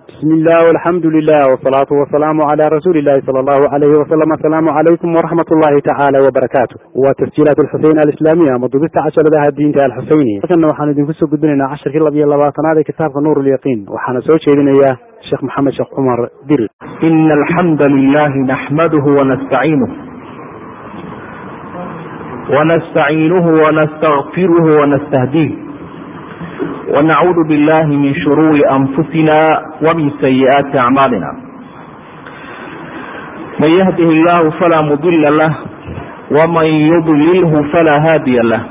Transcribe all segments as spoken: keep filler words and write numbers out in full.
بسم الله والحمد لله والصلاة والسلام على رسول الله صلى الله عليه وسلم. السلام عليكم ورحمة الله تعالى وبركاته. وتسجيلات الحسين الإسلامية مضبوطة عشر ذا الدين الحسيني. لكن وحنا ندين كسر قدرنا عشر كلا بيا الله هذا كتاب نور اليقين وحنا سوي شيء إياه الشيخ محمد شيخ عمر دل. إن الحمد لله نحمده ونستعينه ونستعينه ونستغفره ونستهديه ونعوذ بالله من شرور أنفسنا ومن سيئات أعمالنا. من يهده الله فلا مضل له ومن يضلله فلا هادي له.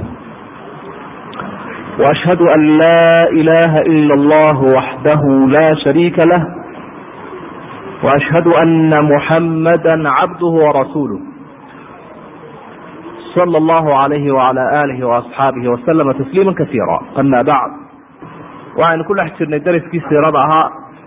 وأشهد أن لا إله إلا الله وحده لا شريك له وأشهد أن محمدا عبده ورسوله صلى الله عليه وعلى آله وأصحابه وسلم تسليما كثيرا. أما بعد، waxaynu ku dhex jirnay dariskii siirada ahaa.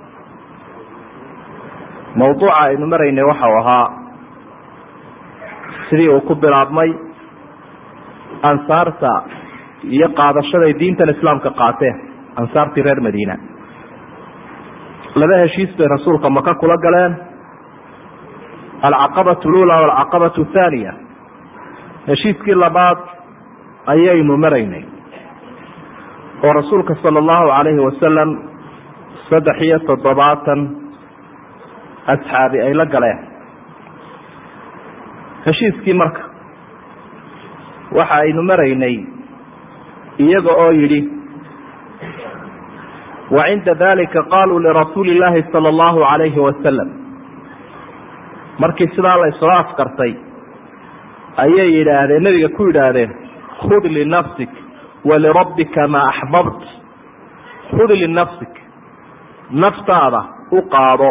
mawduuca aynu maraynay waxa uu ahaa sidii uu ku bilaabmay ansaarta iyo qaadashaday diintan islaamka qaateen ansaartii reer madiina. laba heshiis bay rasuulka maka kula galeen, alcaqabatu lula walcaqabatu thaaniya. heshiiskii labaad ayaynu maraynay oo rasuulka sala allahu calayhi wasalam saddex iyo toddobaatan asxaabi ay la galeen. heshiiskii marka waxa aynu maraynay iyaga oo yidhi wa cinda dalika qaaluu lirasuuli illaahi sala allahu calayhi wasalam, markii sidaa la isla afkartay ayay yidhaahdeen nabiga ku yidhaahdeen khud linafsik walirabbika maa axbabt. khud linafsik, naftaada u qaado,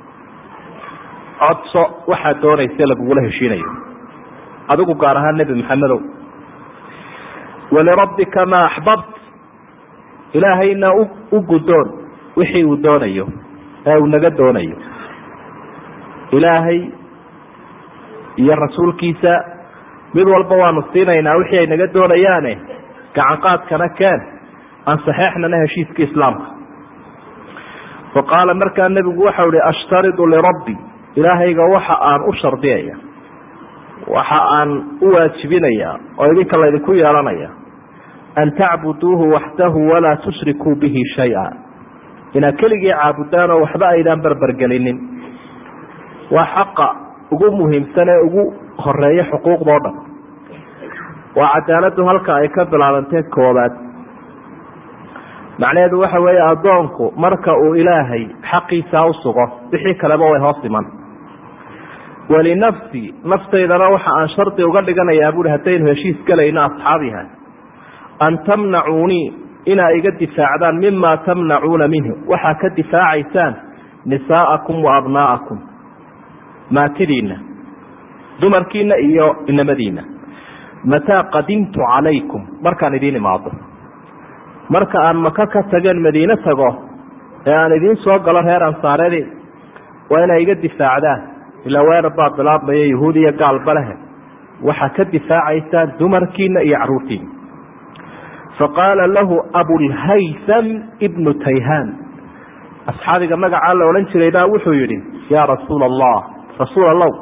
codso waxaad doonaysa lagugula heshiinayo adigu gaar ahaan nebi maxamedow. walirabbika maa axbabt, ilaahayna u gudoon wixii uu doonayo ee uu naga doonayo. ilaahay iyo rasuulkiisa mid walba waanu siinaynaa wixii ay naga doonayaane gacan qaadkana keen aan saxeexnana heshiiska islaamka. faqaala markaa nebigu waxau ihi ashtaridu lirabbi, ilaahayga waxa aan u shardiyaya, waxa aan u waajibinaya oo idinka laydinku yeelanaya, an tacbuduuhu waxdahu walaa tushrikuu bihi shay-a, inaad keligii caabudaan oo waxba aydaan barbergelinin. waa xaqa ugu muhiimsan ee ugu horeeya xuquuqdao dhan. waa cadaaladu halka ay ka bilaabantee koobaad. macnaheedu waxa weeye addoonku marka uu ilaahay xaqiisa u sugo wixii kaleba way hoos iman. walinafsi, naftaydana waxa aan shardi uga dhiganayaa buui haddaynu heshiis galayno asxaabiha, an tamnacuunii, inaa iga difaacdaan mima tamnacuuna minhu, waxaa ka difaacaysaan nisaa'akum wa abnaa'akum, maatidiina, dumarkiina iyo inamadiina, mataa qadimtu calaykum, markaan idiin imaado. marka aan maka ka tageen madiine tago ee aan idiin soo galo reer ansaareedii, waa inay iga difaacdaan. ilaa weerar baa bilaabmaya yahuud iyo gaalba lehe, waxaa ka difaacaysaan dumarkiina iyo caruurtiina. faqaala lahu abulhaytham ibnu tayhaan, asxaabiga magacaa la odhan jiray baa wuxuu yidhi yaa rasuula allah, rasuul allow,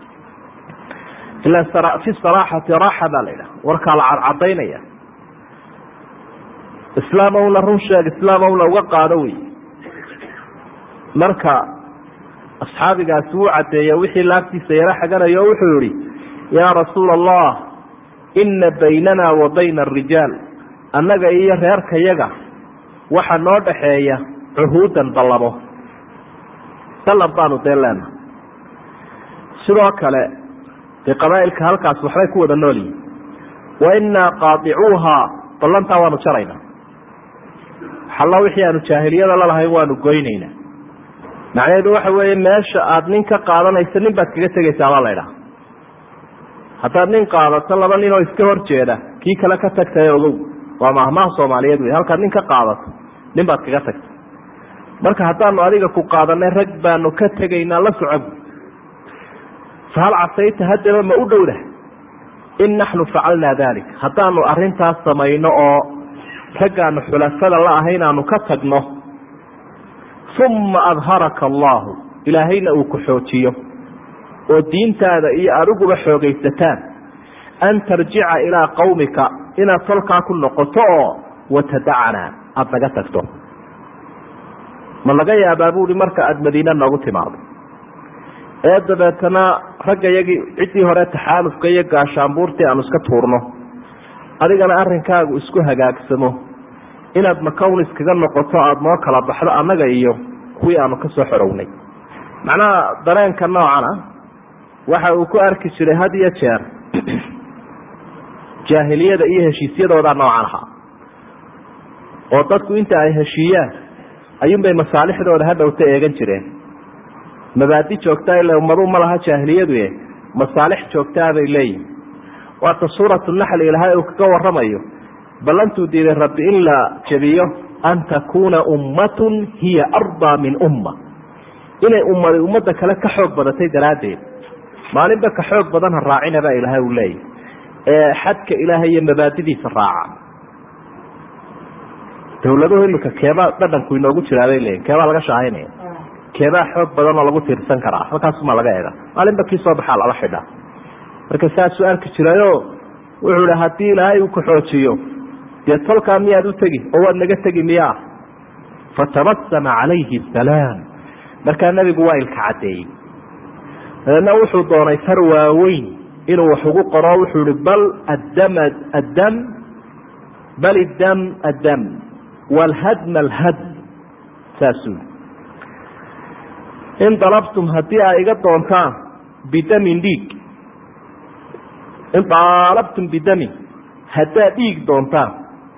ilaa fi saraaxati raaxa baa la yidhaha, warkaa la cadcadaynaya. islaam owna run sheeg, islaam owna uga qaado wey. marka asxaabigaasi wuu caddeeya wixii laabtiisa yaro xaganayo o wuxuu yihi yaa rasuula allah, ina baynana wa bayna arijaal, annaga iyo reerkayaga waxa noo dhaxeeya cuhuudan ballamo, ballan baanu dee leena. sidoo kale dee qabaa'ilka halkaas waxbay ku wada nool yihin. wa inaa qaadicuuhaa, ballantaa waanu jaraynaa. xalla wixii aanu jaahiliyada lalahayn waanu goynaynaa. macnaheedu waxa weeye meesha aada nin ka qaadanaysa nin baad kaga tegaysaa baa laydhaha. haddaad nin qaadato laba nin oo iska hor jeeda, kii kale ka tagtay ogow. waa mahmaha soomaaliyeed wey. halkaad nin ka qaadato nin baad kaga tagtay. marka haddaanu adiga ku qaadanay rag baanu ka tegaynaa la socog. fahal casayta, haddaba ma u dhowdah in naxnu facalnaa dalik, haddaanu arintaas samayno oo raggaanu xulafada la ahayn aanu ka tagno, uma adharaka allahu ilaahayna uu ku xoojiyo oo diintaada iyo adiguba xoogaysataan an tarjica ilaa qawmika inaad tolkaa ku noqoto oo watadacana aada naga tagto. ma laga yaabaa buui marka aada madiina noogu timaado ee dabeetana ragga yagii ciddii hore taxaalufka iyo gaashaanbuurtii aanu iska tuurno, adigana arrinkaagu isku hagaagsamo, inaad makawn iskaga noqoto aada noo kala baxdo annaga iyo kuwii aanu ka soo xorownay. macnaha dareenka noocana waxa uu ku arki jiray had iyo jeer jaahiliyada iyo heshiisyadooda noocan ahaa, oo dadku inta ay heshiiyaan ayuunbay masaalixdooda hadhowta eegan jireen. mabaadi joogtaa ila ummadu ma laha jaahiliyadu e masaalix joogtaa bay leeyihin. waata suuratu naxli ilaahay uu kaga waramayo ballantuu diiday rabbi in la jabiyo an takuuna ummatun hiya ardaa min umma, inay ummada ummadda kale ka xoog badatay daraaddeed. maalinba ka xoog badan ha raacina baa ilaahay uu leeyahy ee xadka ilaahay iyo mabaadidiisa raaca. dawladuhu imika keebaa dhadhanku inoogu jiraa bay leeyihin, keebaa laga shaahaynaya, keebaa xoog badan oo lagu tiirsan karaa, halkaasuma laga eega. maalinba kii soo baxaa lala xidhaa. marka saasuu arki jirayo wuxuu hi haddii ilaahay uu ku xoojiyo dee tolkaa miyaad u tegi oo waad naga tegi miyaa? fatabasama calayhi salaam. markaa nebigu waa ilka caddeeyey. dabeedna wuxuu doonay far waaweyn inuu wax ugu qoro. wuxuu hi bal addam addam bal iddam addam waalhadma alhadm. saasuu in dalabtum haddii ay iga doontaan bidamin dhiig, in daalabtum bidamin haddaad dhiig doontaan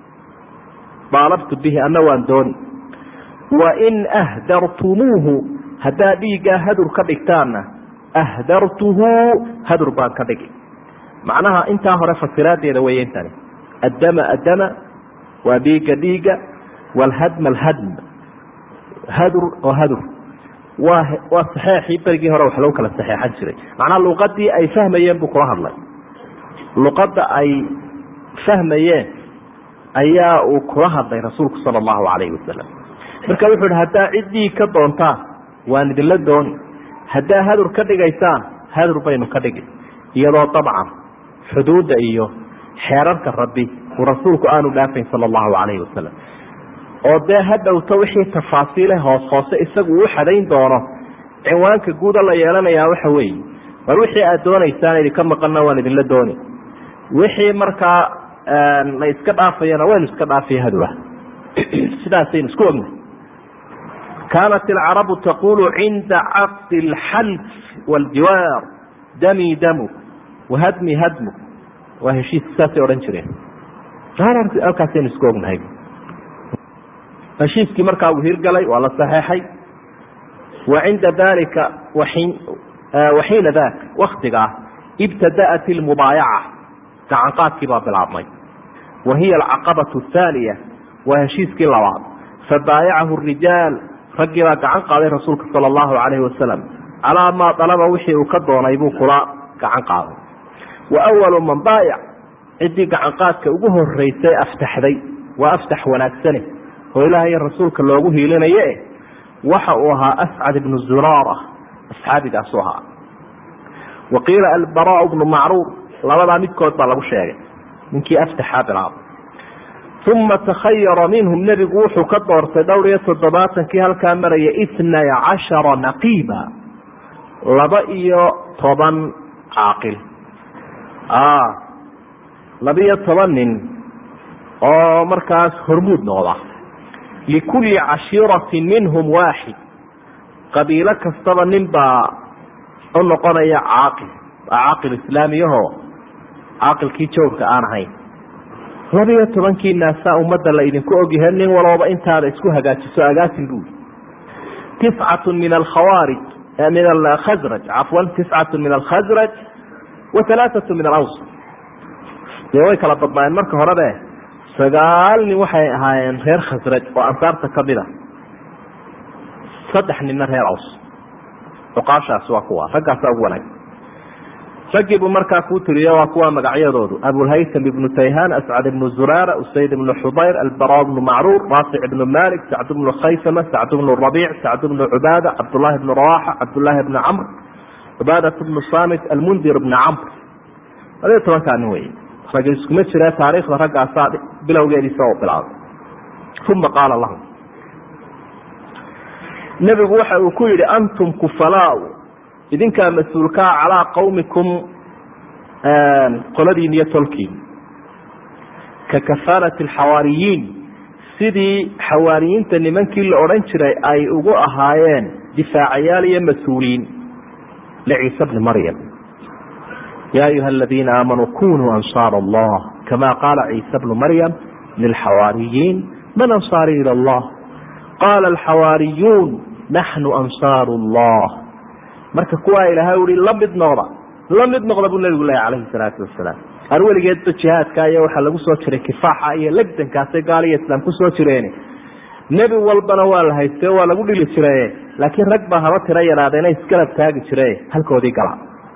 daalabtu bihi ana waan dooni. wain ahdartumuuhu haddaad dhiiggaa hadur ka dhigtaanna ahdartuhu hadur baan ka dhigi. macnaha intaa hore fasiraadeeda weeye intani. addama addama waa dhiigga dhiigga, waalhadma alhadm hadur oo hadur waa waa saxeexii berigii hore wax lagu kala saxeexan jiray. macnaha luqadii ay fahmayeen buu kula hadlay. luqadda ay fahmayeen ayaa uu kula hadlay rasuulku sala allahu calayhi wasalam. marka wuxuu hi haddaa cid dhiig ka doontaan waan idinla dooni, haddaa hadur ka dhigaysaan hadur baynu ka dhigi, iyadoo dabcan xuduudda iyo xeerarka rabbi uu rasuulku aanu dhaafayn sala allahu calayhi wasalam. oo dee hadhowto wixii tafaasiile hoos hoose isagu uu xadayn doono. cinwaanka guuda la yeelanayaa waxa weeye war wixii aad doonaysaan idinka maqanna waan idinla dooni, wixii markaa la iska dhaafayana waynu iska dhaafaya hadura. sidaasaynu isku ogna. kaanat alcarabu taqulu cinda caqdi alxalf waaljiwaar dami damu wahadmi hadmu. waa heshiiska saasay odhan jireen. halkaasaynu isku ognahay. heshiiskii markaa uu hirgalay waa la saxeexay. wa cinda dalika waxiina daak waktigaa ibtada'at ilmubaayaca gacanqaadkii baa bilaabmay. wa hiya alcaqabatu athaaniya waa heshiiskii labaad. fabaayacahu rijaal raggii baa gacan qaaday rasuulka sala allahu calayhi wasalam calaa maa dalaba wixii uu ka doonay buu kula gacan qaaday. wa awalu man baayac ciddii gacanqaadka ugu horeysay aftaxday waa aftax wanaagsane oo ilaahay iyo rasuulka loogu hiilinaye waxa uu ahaa ascad ibnu zuraara. asxaabigaasuu ahaa. wa qiila albaraa bnu macruur. labadaa midkood baa lagu sheegay ninkii aftaxaa bilaabay. uma takhayara minhum nebigu wuxuu ka doortay dhowr iyo toddobaatankii halkaa maraya itnay cashara naqiiba, laba iyo toban caaqil. laba iyo toban nin oo markaas hormuud noqda. likulli cashiiratin minhum waaxid. qabiilo kastaba nin baa u noqonaya caaqil. waa caaqil islaamiyaho caaqilkii jawrka aan ahayn. laba iyo tobankii naasaa ummadda la idinku ogyahay nin walooba intaada isku hagaajiso agaasin buuli. tiscatu min alkhawaarij min alkhasraj cafwan tiscatu min alkhasraj wa halaaatu min alaws. dee way kala badnaayeen marka horebe. sagaal nin waxay ahaayeen reer khasraj oo ansaarta ka mid a, saddex ninna reer aws. cuqaashaas waa kuwa raggaasaa ugu wanaagsan. raggii buu markaa kuu tiriyo waa kuwa magacyadoodu abulhaytham ibnu tayhaan, ascad ibnu zuraara, usayd ibnu xudayr, albara bnu macruur, raafic ibnu malik, sacd bnu khaysama, sacd bnu rabiic, sacd bnu cubaada, cabdullaahi bnu rawaxa, cabdullaahi bnu camr, cubaadat bnu samit, almundir bnu camr. labiyo tobankaa nin wey ragga iskuma jira taariikhda raggaasaa bilowgeediisa oo bilaabay. uma qaala lahum, nebigu waxa uu ku yidhi antum kufalaau, idinkaa mas-uulkaa calaa qawmikum qoladiin iyo tolkiin, ka kafaalati alxawaariyiin, sidii xawaariyiinta nimankii la odhan jiray ay ugu ahaayeen difaacayaal iyo mas-uuliyiin liciisa bni maryam. ya ayuha aladiina aamanuu kunuu ansaar allah kama qaala ciisa bnu maryam lilxawaariyiin man ansaari ila allah qaala alxawaariyuun naxnu ansaaru allah. marka kuwaa ilaahay uhi la mid noqda la mid noqda buu nabigu leeyahy calayhi salaatu wasalaam. ar weligeedba jihaadka iyo waxaa lagu soo jiray kifaaxa iyo legdankaasay gaal iyo islaam ku soo jireen. nebi walbana waa la haystay waa lagu dhili jiraye, laakiin rag baa haba tira yaraadeena isgarab taagi jire halkoodii gala.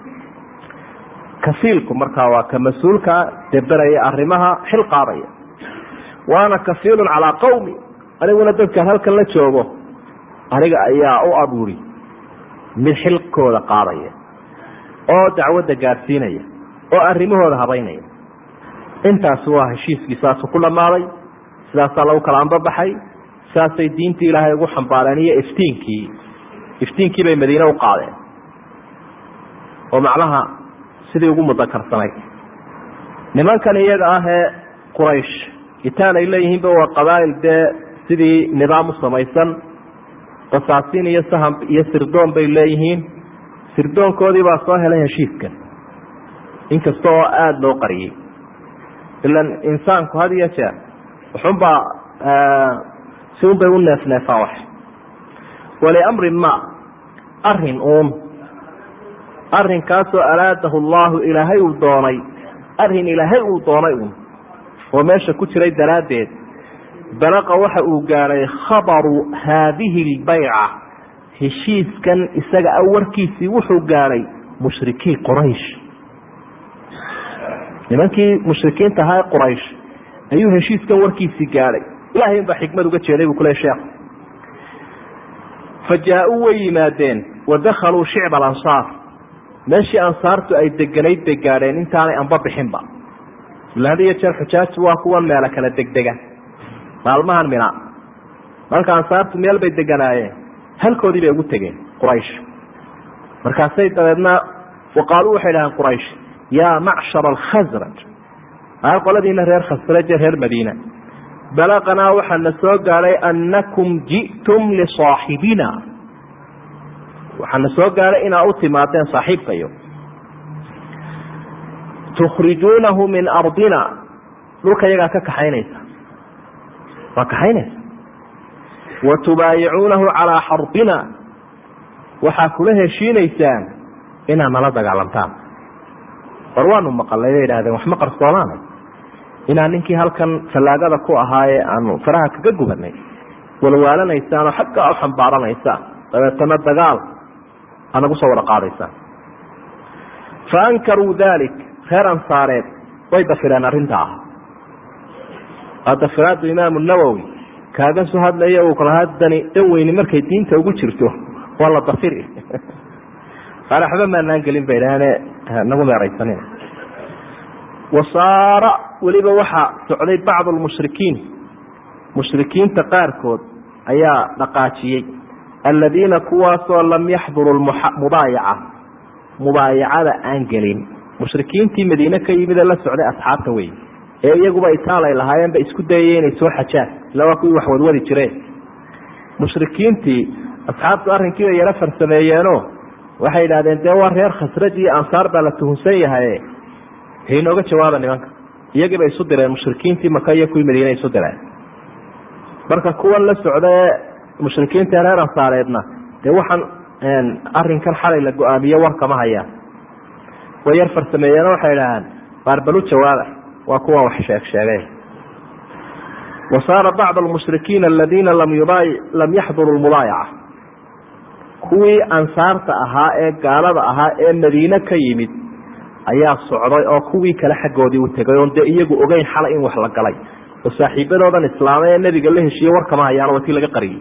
kafiilku markaa waa ka mas-uulka deberaya arrimaha xil qaadaya. waana kafiilun calaa qawmi, aniguna dadkaan halkan la joogo aniga ayaa u abuuri mid xilkooda qaadaya oo dacwadda gaadhsiinaya oo arrimahooda habaynaya. intaas waa heshiiskii saasuu ku dhammaaday, sidaasaa lagu kala anbabaxay, saasay diintii ilaahay ugu xambaareen iyo iftiinkii iftiinkii bay madiine u qaadeen oo macnaha sidii ugu mudakarsanay. nimankan iyaga ah ee quraysh itaan ay leeyihiinba waa qabaa'il dee sidii nidaam u samaysan, qasaasiin iyo saham iyo sirdoon bay leeyihiin. sirdoonkoodii baa soo helay heshiiskan, inkasta oo aada loo qariyey. ilan insaanku had iyo jeer wuxunbaa si un bay u neefneefaa wax. waliamrin ma arin uun arrinkaasoo araadahu allahu ilaahay uu doonay, arrin ilaahay uu doonay un oo meesha ku jiray daraaddeed, balaqa waxa uu gaadhay khabaru haadihi lbayca, heshiiskan isaga a warkiisii wuxuu gaadhay mushrikii quraysh. nimankii mushrikiinta ahaa quraysh ayuu heshiiskan warkiisii gaadhay. ilahay unbaa xikmad uga jeeday buu kule sheekh. fa jaa-uu way yimaadeen wadakhaluu shicba alansaar, meeshii ansaartu ay deganayd bay gaadheen intaanay anba bixinba. had iyo jeer xujaaju waa kuwan meelo kala degdega maalmahan mina. marka ansaartu meel bay deganaayeen, halkoodii bay ugu tegeen quraysh. markaasay dabeedna waqaaluu waxay dhahaan quraysh yaa macshar alkhasraj, aa qoladiina reer khasraje reer madiina, balaqanaa waxaana soo gaadhay annakum ji'tum lisaaxibina, waxaana soo gaadhay inaa u timaadeen saaxiibkayo, tukhrijuunahu min ardina, dhulka yagaa ka kaxaynaysa, waa kaxaynaysa, wa tubaayicuunahu calaa xarbina, waxaa kula heshiinaysaan inaad nala dagaalamtaan. war waanu maqalay bay idhahdeen, wax ma qarsoonaanay inaan ninkii halkan fallaagada ku ahaaye aanu faraha kaga gubanay walwaalanaysaan oo xaggaa u xambaaranaysaan, dabeetana dagaal aad nagu soo wada qaadaysaan. fa ankaruu dalik, reer ansaareed way dafireen arrintaa. waa dafiraadu imaamu nawowi kaaga soo hadlaya uu kala hadani dhan weyni markay diinta ugu jirto waa la dafiri. qaar waxba maanaan gelin bay idhaahane nagu meeraysanin. wasaara weliba waxaa socday bacdu lmushrikiin, mushrikiinta qaarkood ayaa dhaqaajiyey, aladiina kuwaasoo lam yaxduruu mubaayaca, mubaayacada aan gelin. mushrikiintii madiine ka yimid ee la socday asxaabta wey, ee iyaguba itaal ay lahaayeen ba isku dayay inay soo xajaan, ila waa kuwii wax wadwadi jireen. mushrikiintii asxaabtu arrinkiiba yaro farsameeyeeno waxay idhahdeen dee waa reer khasraj iyo ansaar baa la tuhunsan yahay, haynooga jawaaba nimanka. iyagiiba isu direen mushrikiintii maka iyo kuwii madiine isu direen. marka kuwan la socdae mushrikiinta reer ansaareedna dee waxaan arrinkan xalay la go-aamiye war kama hayaan, way yar farsameeyeeno waxay idhahaan baarbalu jawaaba, waa kuwan wax sheeg sheegay. wasaara bacd almushrikiina aladiina lam lam yaxduruu lmubaayaca, kuwii ansaarta ahaa ee gaalada ahaa ee madiine ka yimid ayaa socday oo kuwii kale xaggoodii u tegay oon dee iyagu ogeyn xalay in wax la galay oo saaxiibadoodan islaamay ee nebiga la heshiiye warkama hayaan watii laga qariyey.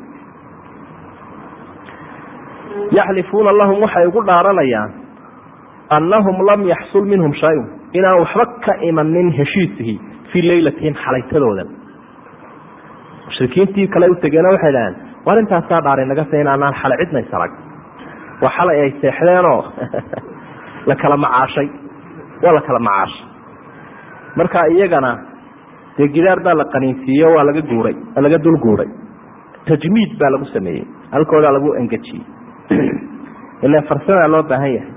yaxlifuuna lahum waxay ugu dhaaranayaan annahum lam yaxsul minhum shay-un inaan waxba ka imanin heshiisihii fii leylatihim xalaytadoodan. mushrikiintii kale u tegeena waxay dhahaan war intaasaa dhaaray naga se inaanaan xalay cidna isarag waa xalay ay seexdeenoo la kala macaashay waa la kala macaashay. marka iyagana dee gidaar baa la qaniinsiiye waa laga guuray waa laga dul guuray tajmiid baa lagu sameeyey halkoodaa lagu engejiyey ilaa farsamaa loo baahan yahay.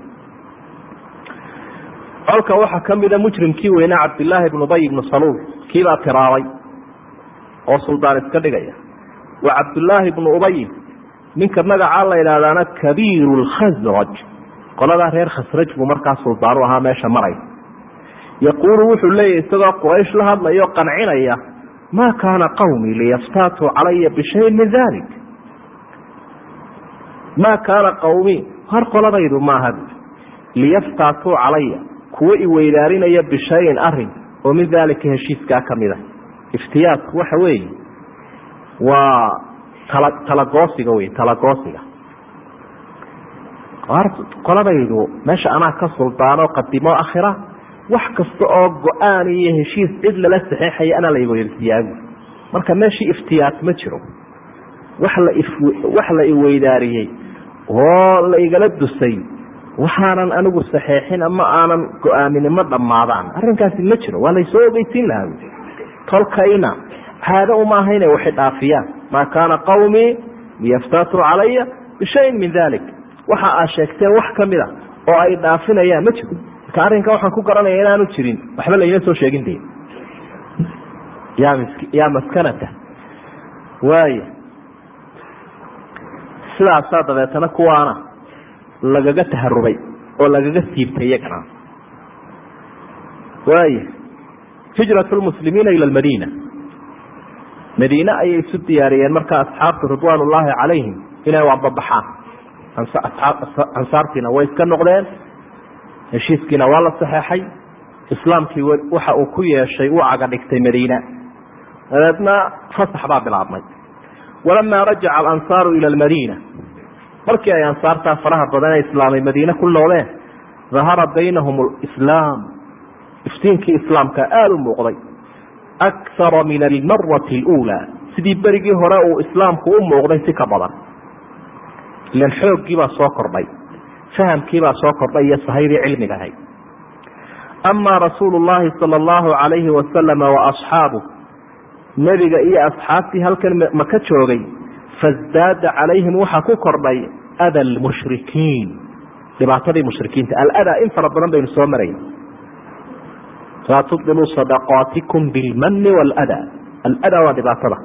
colka waxaa ka mida mujrimkii weynaa cabdillaahi ibnu ubay ibnu saluul kiibaa tiraabay oo suldaan iska dhigaya. waa cabdullaahi ibnu ubay ninka magacaa la yidhaahdaana kabiiru lkhasraj, qoladaa reer khasraj buu markaa suldaan u ahaa meesha maray. yaquulu wuxuu leeyahy isagoo quraysh la hadlayo qancinaya maa kaana qawmii liyaftaatuu calaya bishayin min dalik. maa kaana qawmii har qoladaydu maaha liyaftaatuu calaya kuwa iweydaarinaya bishayin arin oo min daalika heshiiskaa ka mid a. iftiyaadku waxa weeye waa tala talagoosiga wey talagoosiga. qoladaydu meesha anaa ka suldaano qadimo akhira wax kasta oo go-aan iyo heshiis cid lala saxeexaya anaa la iweydiyaagu. marka meeshii iftiyaad ma jiro, wax la wax la iweydaariyey oo la igala dusay waxaanan anigu saxeexin ama aanan go-aamin ma dhammaadaan. arrinkaasi ma jiro, waa laysoo ogeysiin lahaa. tolkayna caado uma aha inay waxay dhaafiyaan. maa kaana qawmii liyaftaatuu calaya bishayin min dalik. waxa aad sheegteen wax ka mid a oo ay dhaafinayaan ma jiro. marka arrinka waxaan ku garanaya inaanu jirin waxba layna soo sheegin de yaa misk yaa maskanata waay sidaasaa dabeetana kuwaana lagaga taharubay oo lagaga siibtay iyagana. waay hijratu lmuslimiina ila lmadiina, madiine ayay isu diyaariyeen markaa asxaabtu ridwaan ullaahi calayhim inay waababaxaan. ansaartiina way iska noqdeen, heshiiskiina waa la saxeexay, islaamkii waxa uu ku yeeshay uu caga dhigtay madiina. dabeedna fasax baa bilaabmay. walamaa rajaca alansaaru ila almadiina, markii ay ansaartaa faraha badan ee islaamay madiine ku noqdeen, dahara baynahum alislaam, iftiinkii islaamka aada u muuqday akara min almarati aluulaa, sidii berigii hore uu islaamku u muuqday si ka badan. ilan xooggii baa soo kordhay, fahamkii baa soo kordhay iyo sahaydii cilmiga ahayd. amaa rasuulu llaahi sala allahu calayhi wasalama wa asxaabuh, nebiga iyo asxaabtii halkan maka joogay, fasdaada calayhim waxaa ku kordhay ada almushrikiin, dhibaatadii mushrikiinta. aladaa in fara badan baynu soo maray. laa tubdiluu sadaqaatikum bilmani waladaa. aladaa waa dhibaatada.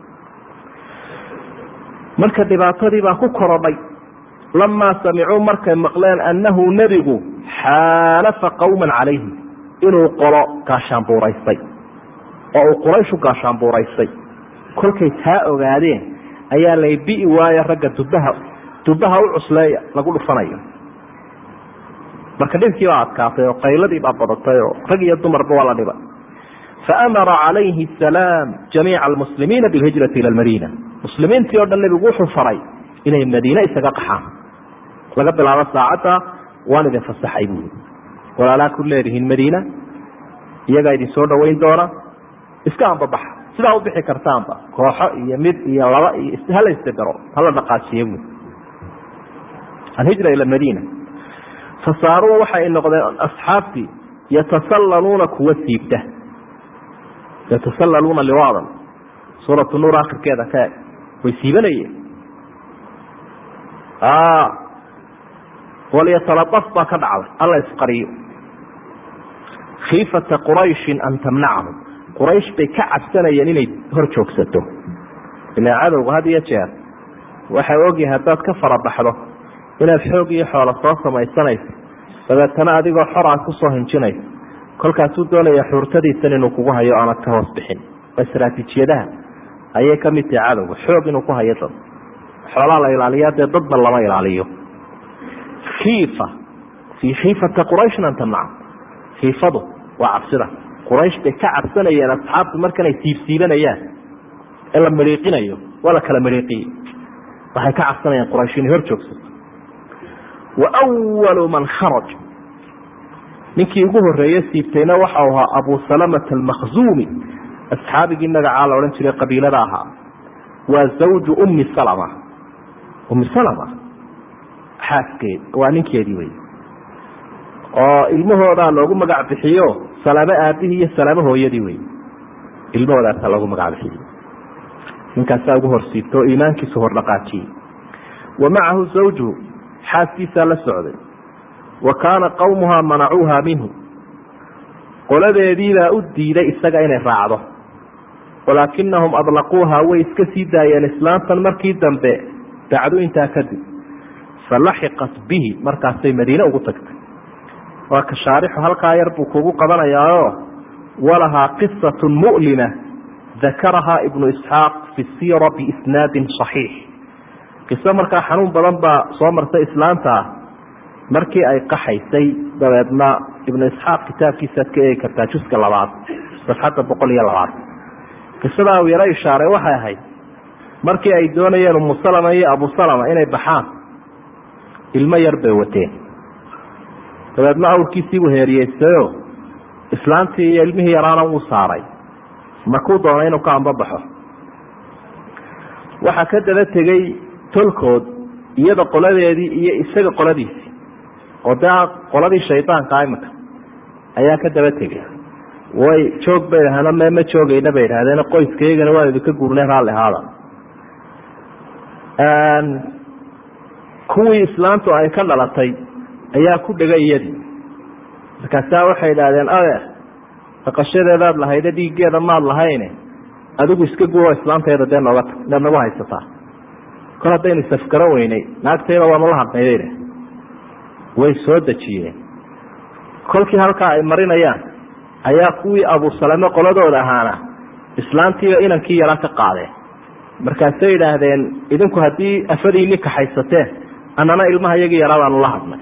marka dhibaatadii baa ku korodhay. lamaa samicuu markay maqleen annahu nebigu xaalafa qowman calayhim, inuu qolo gaashaanbuuraystay oo uu qurayshu gaashaanbuuraystay. kolkay taa ogaadeen ayaa lay bi'i waayo ragga dubaha dubaha u cusleeya lagu dhufanayo. marka dhibkii baa adkaatay oo qayladii baa badatay oo rag iyo dumarba waa la dhibay. faamara calayhi asalaam jamiica almuslimiina bilhijrati ila almadiina, muslimiintii oo dhan nebigu wuxuu faray inay madiine isaga qaxaan. laga bilaabo saacadda waan idin fasaxay buui, walaalaa ku leedihiin madiina, iyagaa idin soo dhaweyn doona, iska anbabaxa sidaa u bixi kartaanba, kooxo iyo mid iyo laba iyo hala isdabero hala dhaqaajiye buui. alhijra ila almadiina. fasaaruu waxay noqdeen asxaabtii yatasallaluuna kuwa siibta, yatasallaluuna liwaadan, suuratu nuur akhirkeeda ka eg, way siibanayeen. walyatalabaf baa ka dhacday, alla isqariyo. khiifata qurayshin an tamnacahum, quraysh bay ka cabsanayeen inay hor joogsato. ilaa cadowga had iyo jeer waxay ogyahay haddaad ka farabaxdo inaad xoog iyo xoolo soo samaysanayso, dabeetana adigoo xor aad kusoo hinjinayso. kolkaasuu doonaya xuurtadiisan inuu kugu hayo aanad ka hoos bixin. waa istaraatiijiyadaha ayay ka mid tahay cadowga, xoog inuu ku hayo dad. xoolaa la ilaaliyaa dee dadba lama ilaaliyo. khiifa fii khiifata qurayshin an tamnaca, khiifadu waa cabsida quraysh bay ka cabsanayeen asxaabtu markanay siibsiibanayaan ee la mariiqinayo waa la kala mariiqiyey waxay ka cabsanayaan quraysh inay hor joogsato wa awalu man kharaj ninkii ugu horeeye siibtayna waxau ahaa abu salamata almakhzuumi asxaabigii magacaa la odhan jiray qabiilada ahaa waa zawju ummi salama ummi salama xaaskeed waa ninkeedii wey oo ilmahoodaa loogu magac bixiyo salaamo aabihii iyo salaamo hooyadii wey ilmahoodaasa loogu magac bixiyo ninkaasaa ugu horsiibta oo iimaankiisu hordhaqaajiyey wa macahu zawjuhu xaaskiisaa la socday wa kaana qawmuhaa manacuuha minhu qoladeediibaa u diiday isaga inay raacdo walaakinahum adlaquuhaa way iska sii daayeen islaamtan markii dambe bacdu intaa kadib falaxiqat bihi markaasay madiine ugu tagtay waa ka shaarixu halkaa yar buu kugu qabanayaao walahaa qisatu mu'lima dakarahaa ibnu isxaaq fi siira biisnaadin صaxiix qiso markaa xanuun badan baa soo martay islaanta markii ay qaxaysay dabeedna ibnu isxaaq kitaabkiisaad ka eegi kartaa juska labaad safxadda boqol iyo labaad qisadaa uu yaro ishaaray waxay ahayd markii ay doonayeen umu salama iyo abu salama inay baxaan ilmo yar bay wateen dabeedna awrkiisii buu heeriyeysayo islaantii iyo ilmihii yaraana wuu saaray markuu doonay inuu ka ambabaxo waxaa ka daba tegey tolkood iyada qoladeedii iyo isaga qoladiisii oo dee qoladii shaydaanka imika ayaa ka daba tegey way joog bay dhaheen me ma joogayna bay idhahdeen qoyskaygana waa idinka guurnay raalli ahaada kuwii islaantu ay ka dhalatay ayaa ku dhegay iyadii markaasaa waxay idhaahdeen adeer dhaqashadeedaad lahayde dhiiggeeda maad lahayne adigu iska guuro islaanteeda dee nooga tag inaad nagu haysataa kol haddaynu isafgaro weynay naagtayda waa nala hadnaydayne way soo dejiyeen kolkii halkaa ay marinayaan ayaa kuwii abu salame qoladooda ahaana islaantiiba inankii yaraa ka qaadeen markaasay idhaahdeen idinku haddii afadiinni kaxaysateen annana ilmaha iyagii yaraadaanu la hadnay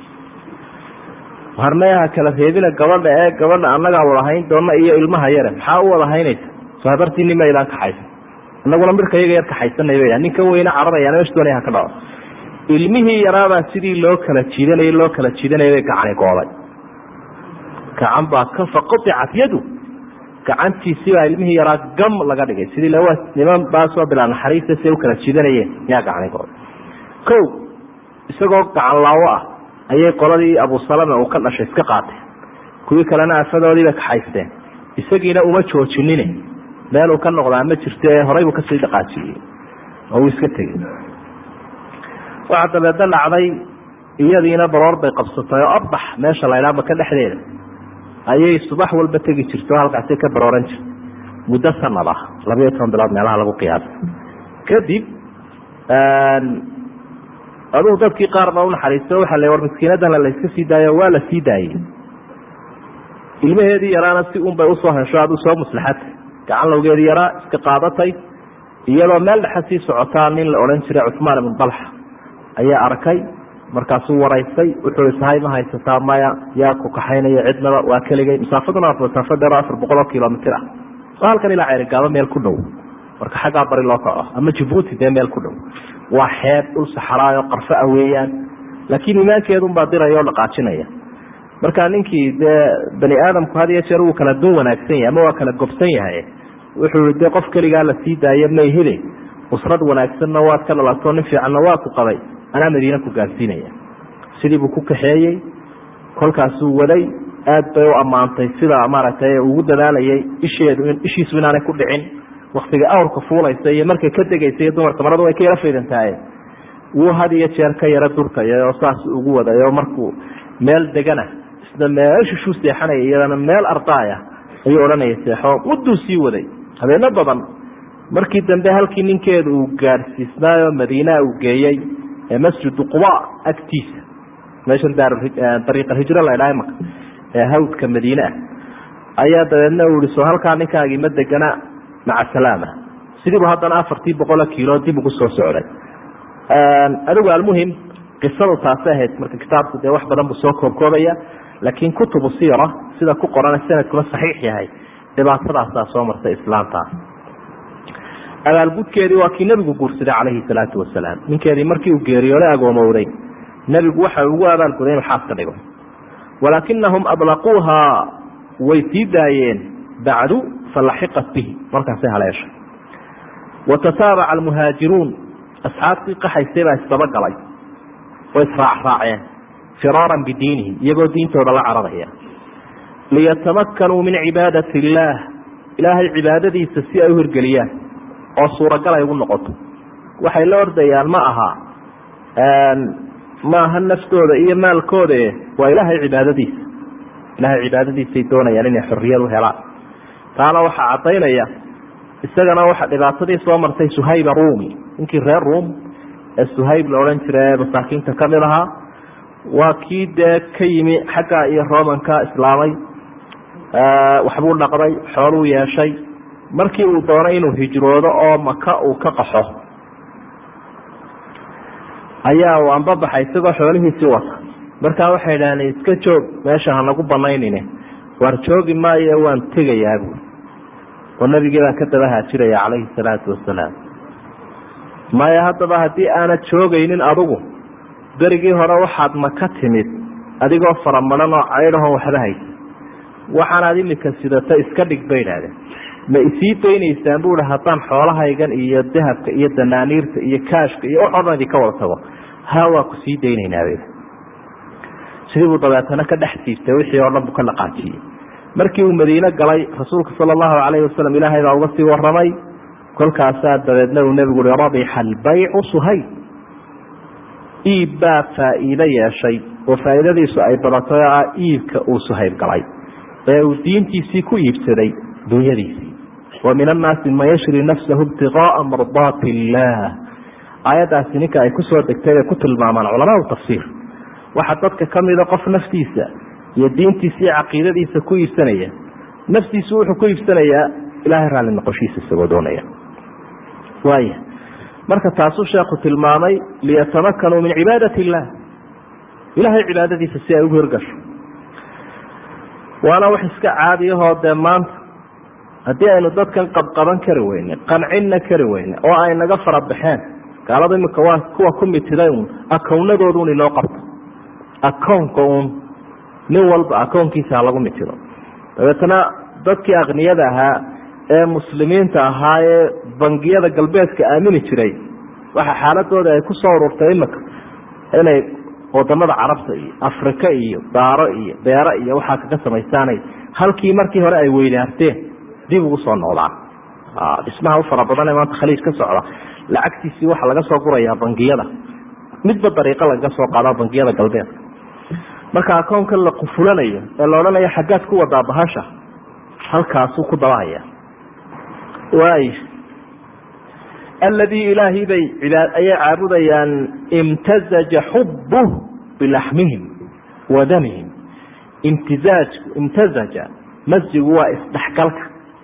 harnayaha kala reebina gabadha ee gabadha annagaa wadahayn doona iyo ilmaha yare maxaa u wadahaynaysa soo habartiinni maydaan kaxaysan annaguna midhka iyaga yar kaxaysanay bay ninka weyne cararayaan meesha doonaya ka dhaco ilmihii yaraabaa sidii loo kala jiidanayay loo kala jiidanayay bay gacani gooday gacan baa ka faquticat yadu gacantiisibaa ilmihii yaraa gam laga dhigay sidii lawa niman baasoo bilaa naxariista siay u kala jiidanayeen yaa gacani gooday kow isagoo gacan laawo ah ayay qoladii abu salama uu ka dhashay iska qaateen kuwii kalena afadoodiibay kaxaysteen isagiina uma joojinine meel uu ka noqdaa ma jirto ee horay buu kasii dhaqaajiyey oo uu iska tegey waxaa dabeedna dhacday iyadiina baroor bay qabsatay oo abax meesha la ydhaa maka dhexdeeda ayay subax walba tegi jirto o halkaasi ka barooran jirtay muddo sanad ah labayo toban bilood meelaha lagu qiyaasay kadib adugu dadkii qaar baa unaxariisto waxa la war miskiinadana la iska sii daayo waa la sii daayey ilmaheedii yaraana si un bay usoo hesho aduu soo muslaxata gacan lowgeedii yaraa iska qaadatay iyadoo meel dhexe sii socotaa nin la odhan jiray cuثmaan ibn dalxa ayaa arkay markaasuu waraysay wuxuu isahay ma haysataa maya yaa ku kaxaynaya cidnaba waa keligay masaafaduna masaafo dheer afar boqol oo kilomitr ah oo halkan ilaa ceerigaabo meel ku dhow marka xaggaa bari loo kaco ama jibuuti dee meel ku dhow waa xeeb dhul saxaraayo qarfo ah weeyaan laakiin imaankeedunbaa diraya oo dhaqaajinaya marka ninkii dee bani aadamku had iyo jeer wuu kala dun wanaagsan yahay ama waa kala gobsan yahay wuxuu dee qof keligaa la sii daayo may hele usrad wanaagsanna waad ka dhalato nin fiicanna waa ku qabay anaa madiine ku gaarsiinaya sidii buu ku kaxeeyey kolkaasuu waday aad bay u ammaantay sida maaragtay ugu dadaalayay isheedu ishiisu inaanay ku dhicin waktiga awrka fuulaysa iyo markay ka degaysa iyo dumarka maradu way ka yaro faydantahay wuu had iyo jeer ka yaro durkaya oo saas ugu waday oo markuu meel degana isna meeshuu seexanaya iyadana meel ardaaya ayuu odhanaya seexo mudduu sii waday habeeno badan markii dambe halkii ninkeeda uu gaadhsiisnaayo madiinaa uu geeyey ee masjidu quba agtiisa meeshan dariiqa hijro la ydhaha imaka ee hawdka madiine ah ayaa dabeedna uu ihi soo halkaa ninkaagii ma degana maca salaama sidiibu haddana afartii boqolo kiilo dib ugu soo socday adigu almuhim qisadu taasi ahayd marka kitaabku dee wax badan buu soo koobkoobaya laakiin kutubu siira sida ku qoran sanadkuna saxiix yahay dhibaatadaasaa soo martay islaamta. abaalgudkeedii waa kii nebigu guursaday calayhi salaatu wasalaam. ninkeedii markii uu geeriyooday agoomowday nebigu waxa ugu abaalguday inuu xaas ka dhigo. walaakinahum ablaquuhaa way sii daayeen bacdu falaxiqat bihi markaasay haleeshay. watataabaca almuhaajiruun asxaabtii qaxaysay baa isdabagalay oo israacraaceen firaaran bidiinihim iyagoo diintooda la cararaya liyatamakanuu min cibaadati illaah ilaahay cibaadadiisa si ay u hirgeliyaan oo suuragal ay ugu noqoto. waxay la ordayaan ma aha ma aha naftooda iyo maalkooda waa ilaahay cibaadadiisa. ilaahay cibaadadiisay doonayaan inay xorriyad u helaan. taana waxaa caddaynaya isagana waxa dhibaatadii soo martay suhayba ruumi ninkii reer ruum ee suhayb la odhan jira ee masaakiinta ka mid ahaa waa kii dee ka yimi xagga iyo romanka islaamay. waxbuu dhaqday xooluu yeeshay. markii uu doonay inuu hijroodo oo maka uu ka qaxo ayaa uu anbabaxay isagoo xoolihiisii wata. markaa waxay idhahdeen iska joog meesha hanagu banaynine waar joogi maayo waan tegayaa buui oo nabigii baa ka daba haajiraya calayhi salaatu wasalaam. maya haddaba haddii aanad joogaynin adugu berigii hore waxaad maka timid adigoo faramaran oo caydhahoo waxba haysa waxaanaad imika sidata iska dhig bay idhahdeen. ma isii daynaysaan buu hi haddaan xoolahaygan iyo dahabka iyo danaaniirta iyo kaashka iyo wax o dhan idinka wada tago ha waa ku sii daynaynaabay. sidii buu dabeetana ka dhex siibtay wixii oo dhan buu ka dhaqaajiyey. markii uu madiine galay rasuulka sala allahu calayhi wasalam ilaahay baa uga sii waramay. kolkaasaa dabeedna uu nebigu uhi rabixa albaycu suhayb. iib baa faa'iido yeeshay oo faa'iidadiisu ay badatay oo ah iibka uu suhayb galay ee uu diintiisii ku iibsaday dunyadiisii. wa min annaasi man yashri nafsahu ibtiqaa'a mardaati illaah. aayaddaasi ninka ay kusoo degtay ay ku tilmaamaan culamaau tafsiir waxaa dadka ka mida qof naftiisa iyo diintiisa iyo caqiidadiisa ku iibsanaya. naftiisu wuxuu ku iibsanayaa ilaahay raalli noqoshiisa isagoo doonaya. waaya marka taasuu sheekhu tilmaamay liyatamakanuu min cibaadati illaah ilaahay cibaadadiisa si ay ugu hirgasho. waana wax iska caadiyahoo dee maanta haddii aynu dadkan qabqaban kari weyne qancinna kari weyne oo ay naga fara baxeen gaalada imika waa kuwa ku mitiday uun akownadooduun inoo qabto. akownka uun nin walba akownkiisa ha lagu mitido. dabeetana dadkii akniyada ahaa ee muslimiinta ahaa ee bangiyada galbeedka aamini jiray waxa xaaladooda ay ku soo ururtay imika inay wadamada carabta iyo afrika iyo daaro iyo beero iyo waxaa kaga samaystaanay halkii markii hore ay weynaarteen dib ugu soo noqdaan. dhismaha u fara badan ee maanta khaliij ka socda lacagtiisii waxaa laga soo gurayaa bangiyada midba dariiqo lagaga soo qaadaa bangiyada galbeedka. marka akoonka la qufulanayo ee la odhanayo xaggaad ku wadaa bahasha halkaasuu ku dabahaya. waay alladii ilaahay bay ayay caabudayaan imtazaja xubuh bilaxmihim wa damihim. imtizaaj imtazaja masjigu waa isdhexgalka.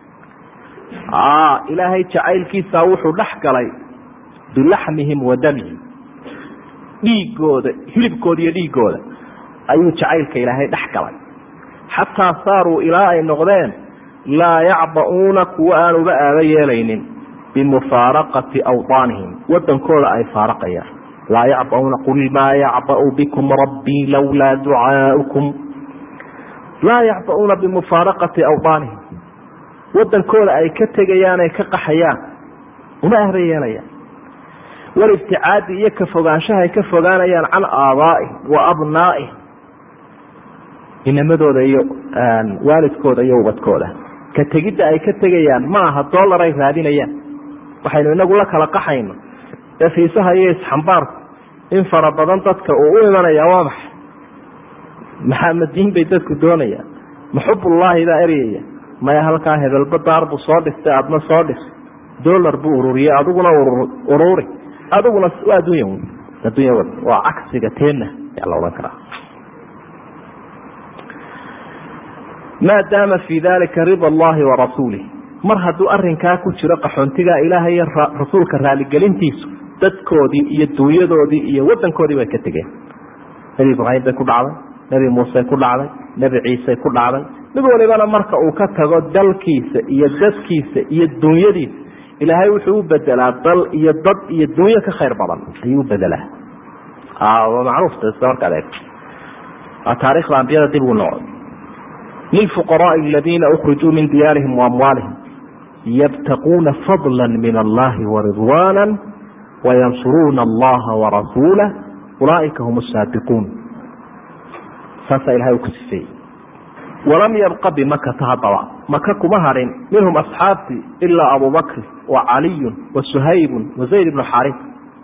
ilaahay jacaylkiisa wuxuu dhex galay bilaxmihim wa damihim. dhiigooda hilibkooda iyo dhiigooda ayuu jacaylka ilaahay dhex galay. xataa saaruu ilaa ay noqdeen laa yacba'uuna kuwa aan uga aaba yeelaynin bimufaaraqati awطaanihim wadankooda ay faaraqayaan. laa yacba'uuna qul maa yacba'u bikum rabbii lawlaa ducaaukum. laa yacba'uuna bimufaaraqati awطaanihim wadankooda ay ka tegayaan ay ka qaxayaan uma aaba yeelayaan. walibticaadi iyo ka fogaanshaha ay ka fogaanayaan can aabaa'ihim wa abnaa'ihim inamadooda iyo waalidkooda iyo ubadkooda. ka tegidda ay ka tegayaan ma aha dollar ay raadinayaan. waxaynu inagu la kala qaxayno ee fiisaha iyo isxambaarku in fara badan dadka uu u imanaya waa maxay? maxamediin bay dadku doonayaan. maxubullaahi baa eryaya. maya halkaa hebelba daar buu soo dhistay adna soo dhis dollar buu ururiyey adiguna ururi adiguna waa adduunya adduunya waa cagsiga teena yaa la odhan karaa. maadaama fii dalika rida allahi wa rasuulih mar hadduu arinkaa ku jiro qaxoontigaa ilaahay iyo rasuulka raaligelintiisu dadkoodii iyo duunyadoodii iyo wadankoodii bay ka tegeen. nebi ibraahim bay ku dhacday, nebi muuse ku dhacday, nebi ciise ku dhacday. mid walibana marka uu ka tago dalkiisa iyo dadkiisa iyo dunyadiisa ilaahay wuxuu u bedelaa dal iyo dad iyo dunyo ka khayr badan ayuu u bedelaa. waa macruuf marka adeeg taariikhda ambiyada dib u noqday. للفقراء الذين أخرجوا من ديارهم وأموالهم يبتغون فضلا من الله ورضوانا وينصرون الله ورسوله أولئك هم الصادقون. ساسا إلهي وكسفين. ولم يبق بمكة هضوا مكة كمهر منهم أصحابي إلا أبو بكر وعلي وسهيب وزيد بن حارث.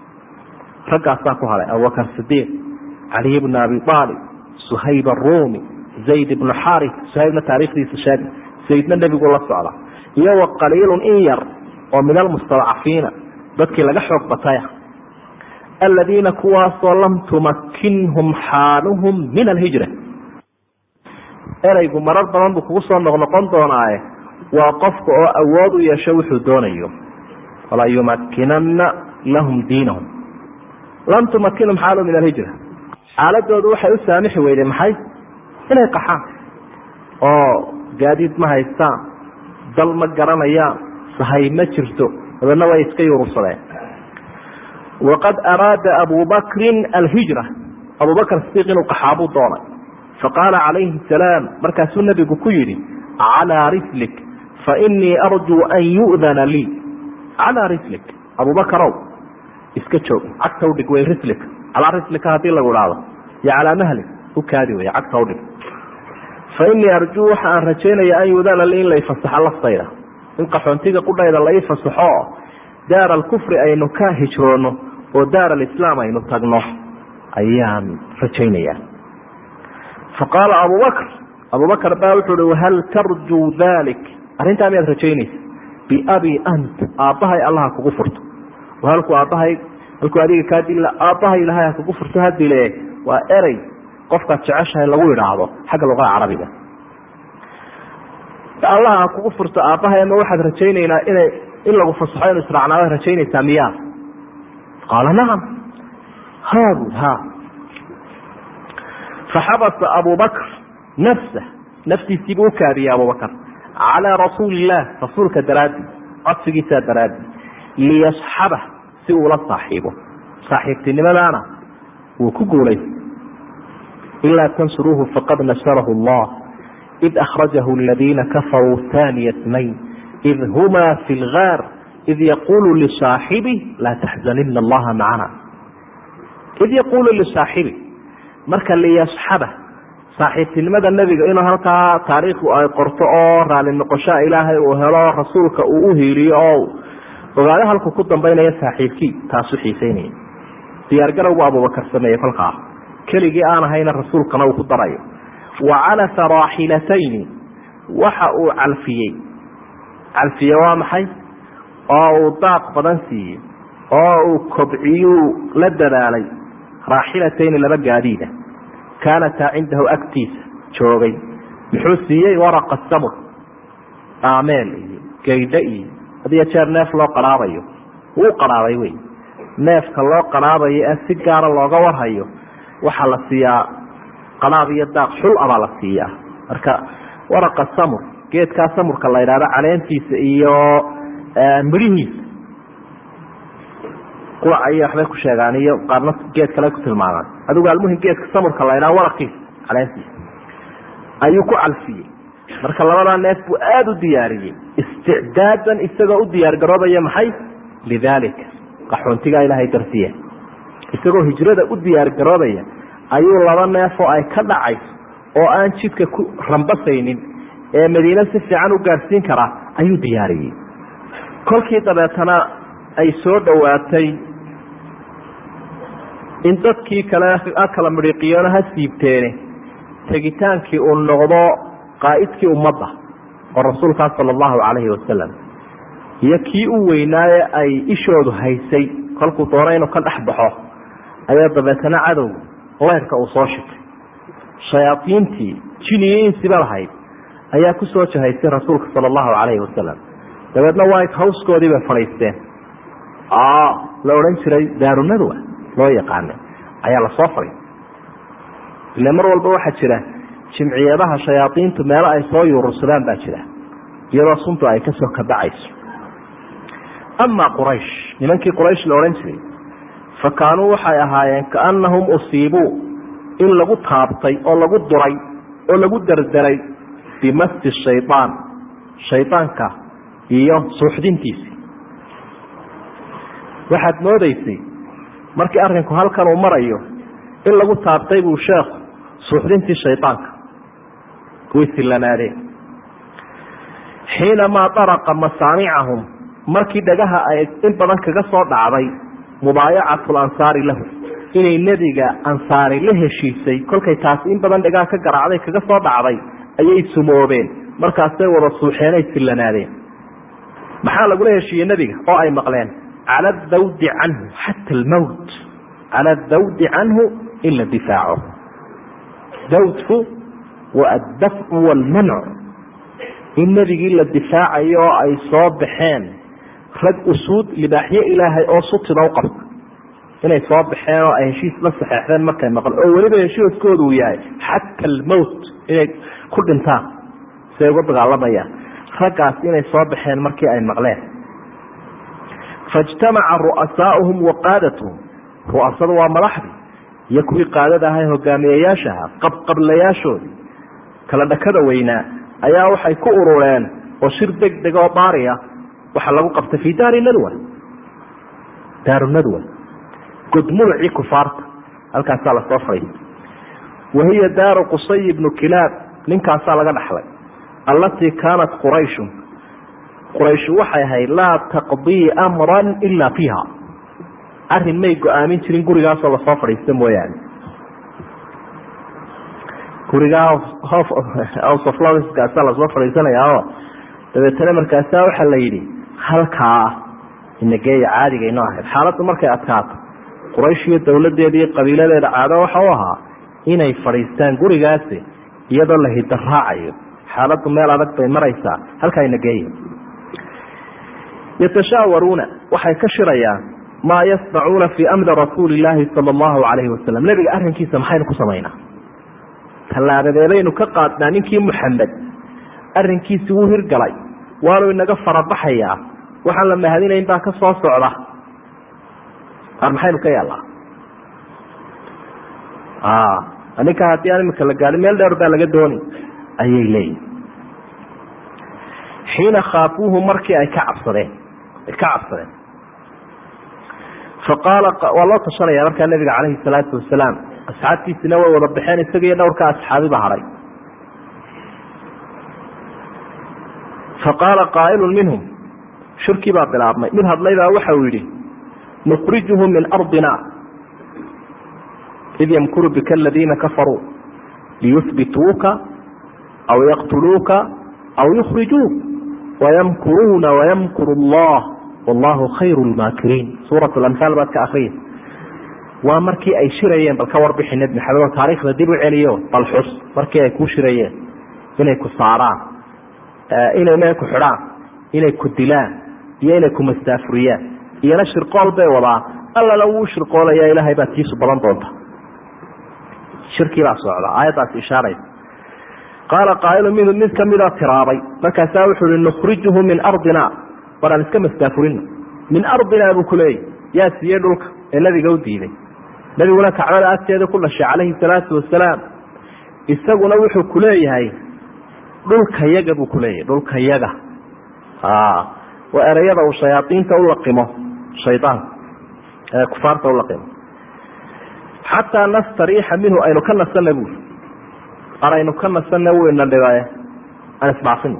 رجع ساقها على أبو بكر الصديق، علي بن أبي طالب، سهيب الرومي، زيد بن حارث. سهيبنا تاريخ دي سشاد سيدنا النبي يقول الله تعالى يو قليل إير ومن المستضعفين ذاتك لقى حق بطايا الذين كواس لم تمكنهم حالهم من الهجرة. eraygu marar badan buu kugu soo noqnoqon doonaaye waa qofka oo awood u yeesho wuxuu doonayo. walaa yumakkinanna lahum diinahum lam tumakkinhum xaalu min alhijra. xaaladoodu waxay u saamixi weyday maxay? inay qaxaan oo gaadiid ma haystaan, dal ma garanayaan, sahay ma jirto, dabeedna way iska yurursadeen. waqad araada abu bakrin alhijra. abu bakr sidiiq inuu qaxaabuu doonay. faqaala calayhi salaam markaasuu nabigu ku yidhi calaa rislik fainii arjuu an yu'dana lii. calaa rislik abubakarow iska joog, cagta udhig wey. rislik calaa rislika haddii lagu idhaahdo iyo calaa mahlik u kaadi wey, cagta udhig. fainii arjuu waxa aan rajaynaya an yu'dana lii in la ifasaxo laftayda, in qaxoontiga qudhayda la ifasaxo daar alkufri aynu ka hijroono oo daar alislaam aynu tagno ayaan rajaynaya. faqaala abu bakr abu bakr baa wuxuu hi wahal tarjuu dalik, arrintaa miyaad rajaynaysa? biabi ant, aabbahay allaha kugu furto. halkuu aabbahay halkuu adiga kaa dilla aabbahay ilahay ha kugu furto hadile waa erey qofkaad jeceshahay lagu idhaahdo xagga luqada carabiga. allaha ha kugu furto aabbahay ama waxaad rajaynaynaa inay in lagu fasaxo inu israacnaada rajaynaysaa miyaa? qaala nacam. haabu ha faxabasa abu bakr nafsah, naftiisiibuu u kaadiyey abu bakr calaa rasuuli illaah, rasuulka daraaddi, codsigiisaa daraaddi, liyasxabah si uula saaxiibo. saaxiibtinimadaana wuu ku guulaystay. ilaa tansuruuhu faqad nasarahu allah id akhrajahu aladiina kafaruu haaniya tnayn id humaa fi lgaar id yaquulu lisaaxibih laa taxzanina allaha macana. id yaquulu lisaaxibih marka liyasxaba saaxiibtinimada nebiga inuu halkaa taariikhdu ay qorto oo raali noqoshaa ilaahay uu helo, rasuulka uu u hiiliyo oo ogaado halku ku dambaynaya saaxiibkii, taasu xiiseynaya. diyaargarowgu abubakar sameeyey kolkaa keligii aan ahayna rasuulkana uu ku darayo. wa calafa raaxilatayni waxa uu calfiyey. calfiye waa maxay? oo uu daaq badan siiyey oo uu kobciyuu la dadaalay raaxilatayni laba gaadiida kaanataa cindahu agtiisa joogay. muxuu siiyey? waraqa samur, aameel iyo gaydho iyo hadiyo jeer neef loo qaraabayo wuu qaraabay wey. neefka loo qaraabayo ee si gaara looga warhayo waxaa la siiyaa qalaab iyo daaq xul abaa la siiyaa. marka waraqa samur, geedkaa samurka la idhahdo caleentiisa iyo midhihiisa qurac ayay waxbay ku sheegaan iyo qaarna geed kale ku tilmaamaan. adigu almuhim geedka samurka la idhaha waraqiisa caleentiisa ayuu ku calfiyey. marka labadaa neef buu aada u diyaariyey isticdaadan isagoo u diyaar garoobaya maxay? lidaalika qaxoontigaa ilaahay dartiya isagoo hijrada u diyaar garoobaya ayuu laba neefoo ay ka dhacayso oo aan jidka ku rambasaynin ee madiine si fiican u gaarsiin karaa ayuu diyaariyey. kolkii dabeetana ay soo dhowaatay in dadkii kale kala midhiiqiyona ha siibteene tegitaankii uu noqdo qaa'idkii ummadda oo rasuulkaas sala allahu calayhi wasalam iyo kii u weynaaye ay ishoodu haysay kolkuu doono inuu ka dhex baxo ayaa dabeetana cadow leyrka uu soo shitay. shayaadiintii jiniyo insiba lahayd ayaa ku soo jahaysay rasuulka sala allahu calayhi wasalam. dabeedna white housekoodii bay fadhiisteen la odhan jiray daarunadwa loo yaqaana ayaa lasoo fadhiistay. ile mar walba waxaa jira jimciyadaha shayaadiintu meelo ay soo yuurursadaan baa jira iyadoo suntu ay ka soo kabacayso. amaa quraysh, nimankii quraysh la odhan jiray, fa kaanuu waxay ahaayeen kaannahum usiibuu in lagu taabtay oo lagu duray oo lagu derderay bimasi shaydaan, shaydaanka iyo suuxdintiisii. waxaad moodaysay markii arrinku halkan uu marayo in lagu taabtay buu sheekhu suuxdintii shaydaanka way sillanaadeen. xiinamaa daraqa masaamicahum, markii dhagaha ay in badan kaga soo dhacday mubaayacatu lansaari lahu, inay nebiga ansaari la heshiisay, kolkay taasi in badan dhagaha ka garaacday kaga soo dhacday ayay sumoobeen, markaasay wada suuxeenay sillanaadeen. maxaa lagula heshiiyey nebiga oo ay maqleen? cala adawdi canhu xata almowt, cala adawdi canhu in la difaaco. dawdku waa addafcu waalmancu, in nebigii la difaacayo oo ay soo baxeen rag usuud libaaxyo ilaahay oo sutida u qabta, inay soo baxeen oo ay heshiis la saxeexdeen markay maqleen, oo weliba heshiiskoodu uu yahay xata almowt, inay ku dhintaan si ay uga dagaalamayaan. raggaas inay soo baxeen markii ay maqleen. faijtamaca ru'asaauhum wa qaadatuhum, ru'asadu waa madaxdii iyo kuwii qaadada ahay hogaamiyayaashaha, qabqablayaashoodii kala dhakada weynaa ayaa waxay ku urureen oo shir deg deg oo baariya waxaa lagu qabtay fii daari nadwa, daaru nadwa, godmudacii kufaarta, halkaasaa lasoo fadhiy. wahiya daaru qusay ibnu kilaab, ninkaasaa laga dhaxlay. allatii kaanat qurayshun, qurayshu waxay ahayd laa taqdii amran ilaa fiiha, arrin may go-aamin jirin gurigaasoo lasoo fadhiista mooyaane. gurigaa house of lordsgaasa lasoo fadhiisanaya oo dabeetana markaasaa waxaa la yidhi halkaa inageeya caadigaynoo ahayd. xaaladdu markay adkaato quraysh iyo dowladeeda iyo qabiiladeeda caado waxa u ahaa inay fadhiistaan gurigaasi iyadoo la hidda raacayo. xaaladdu meel adag bay maraysaa, halkaa inageeya. yatashaawaruuna, waxay ka shirayaan maa yasnacuuna fii amri rasuuli illaahi sala allahu calayhi wasalam, nebiga arrinkiisa maxaynu ku samaynaa? tallaabadeedaynu ka qaadnaa. ninkii muxamed arrinkiisi wuu hirgalay, waanu inaga farabaxayaa, waxaan la mahadinayn baa ka soo socda, ar maxaynu ka yeelnaa? ninka haddii aan imika la gaadhin meel dheer baa laga dooni ayay leeyihin. xiina khaafuuhu, markii ay ka cabsadeen ay ka cabsadeen faqaala, waa loo tashanaya markaa nabiga calayhi salaatu wasalaam, asxaabtiisina way wada baxeen, isaga iyo dhowrka asxaabiba haray. faqaala qaa'ilun minhum, shirkii baa bilaabmay. mid hadlaybaa waxa uu yidhi nukhrijuhu min ardina id yamkuru bika aladiina kafaruu liyuhbituuka aw yaqtuluuka aw yukhrijuuk wayamkuruuna wayamkuru allah wallahu khayru lmaakiriin. suurat alamhaal baad ka akriya. waa markii ay shirayeen, bal ka warbixi nebi maxamed oo taariikhda dib u celiyo, bal xus markii ay ku shirayeen inay ku saaraan, inay ku xidhaan, inay ku dilaan iyo inay ku mastaafuriyaan. iyana shirqool bay wadaa, allana wuu shirqoolaya, ilaahay baa tiisu badan doonta. shirkii baa socda, aayaddaas ishaaraysa. qaala qaa'ilu minhum, mid kamida tiraabay, markaasaa wuxuu ihi nukhrijuhu min ardina, war aan iska mastaafurino. min ardina buu ku leeyay, yaa siiyey dhulka ee nabiga u diiday. nabiguna kacbada agteeda ku dhashay calayhi salaatu wasalaam, isaguna wuxuu ku leeyahay dhulkayaga buu ku leeyahay, dhulkayaga. waa ereyada uu shayaaiinta u laqimo, shaydaanka ee kufaarta u laqimo. xataa nastariixa minhu, aynu ka nasanna buuri, ar aynu ka nasanna wuu ina dhibaye, aan isbaafino,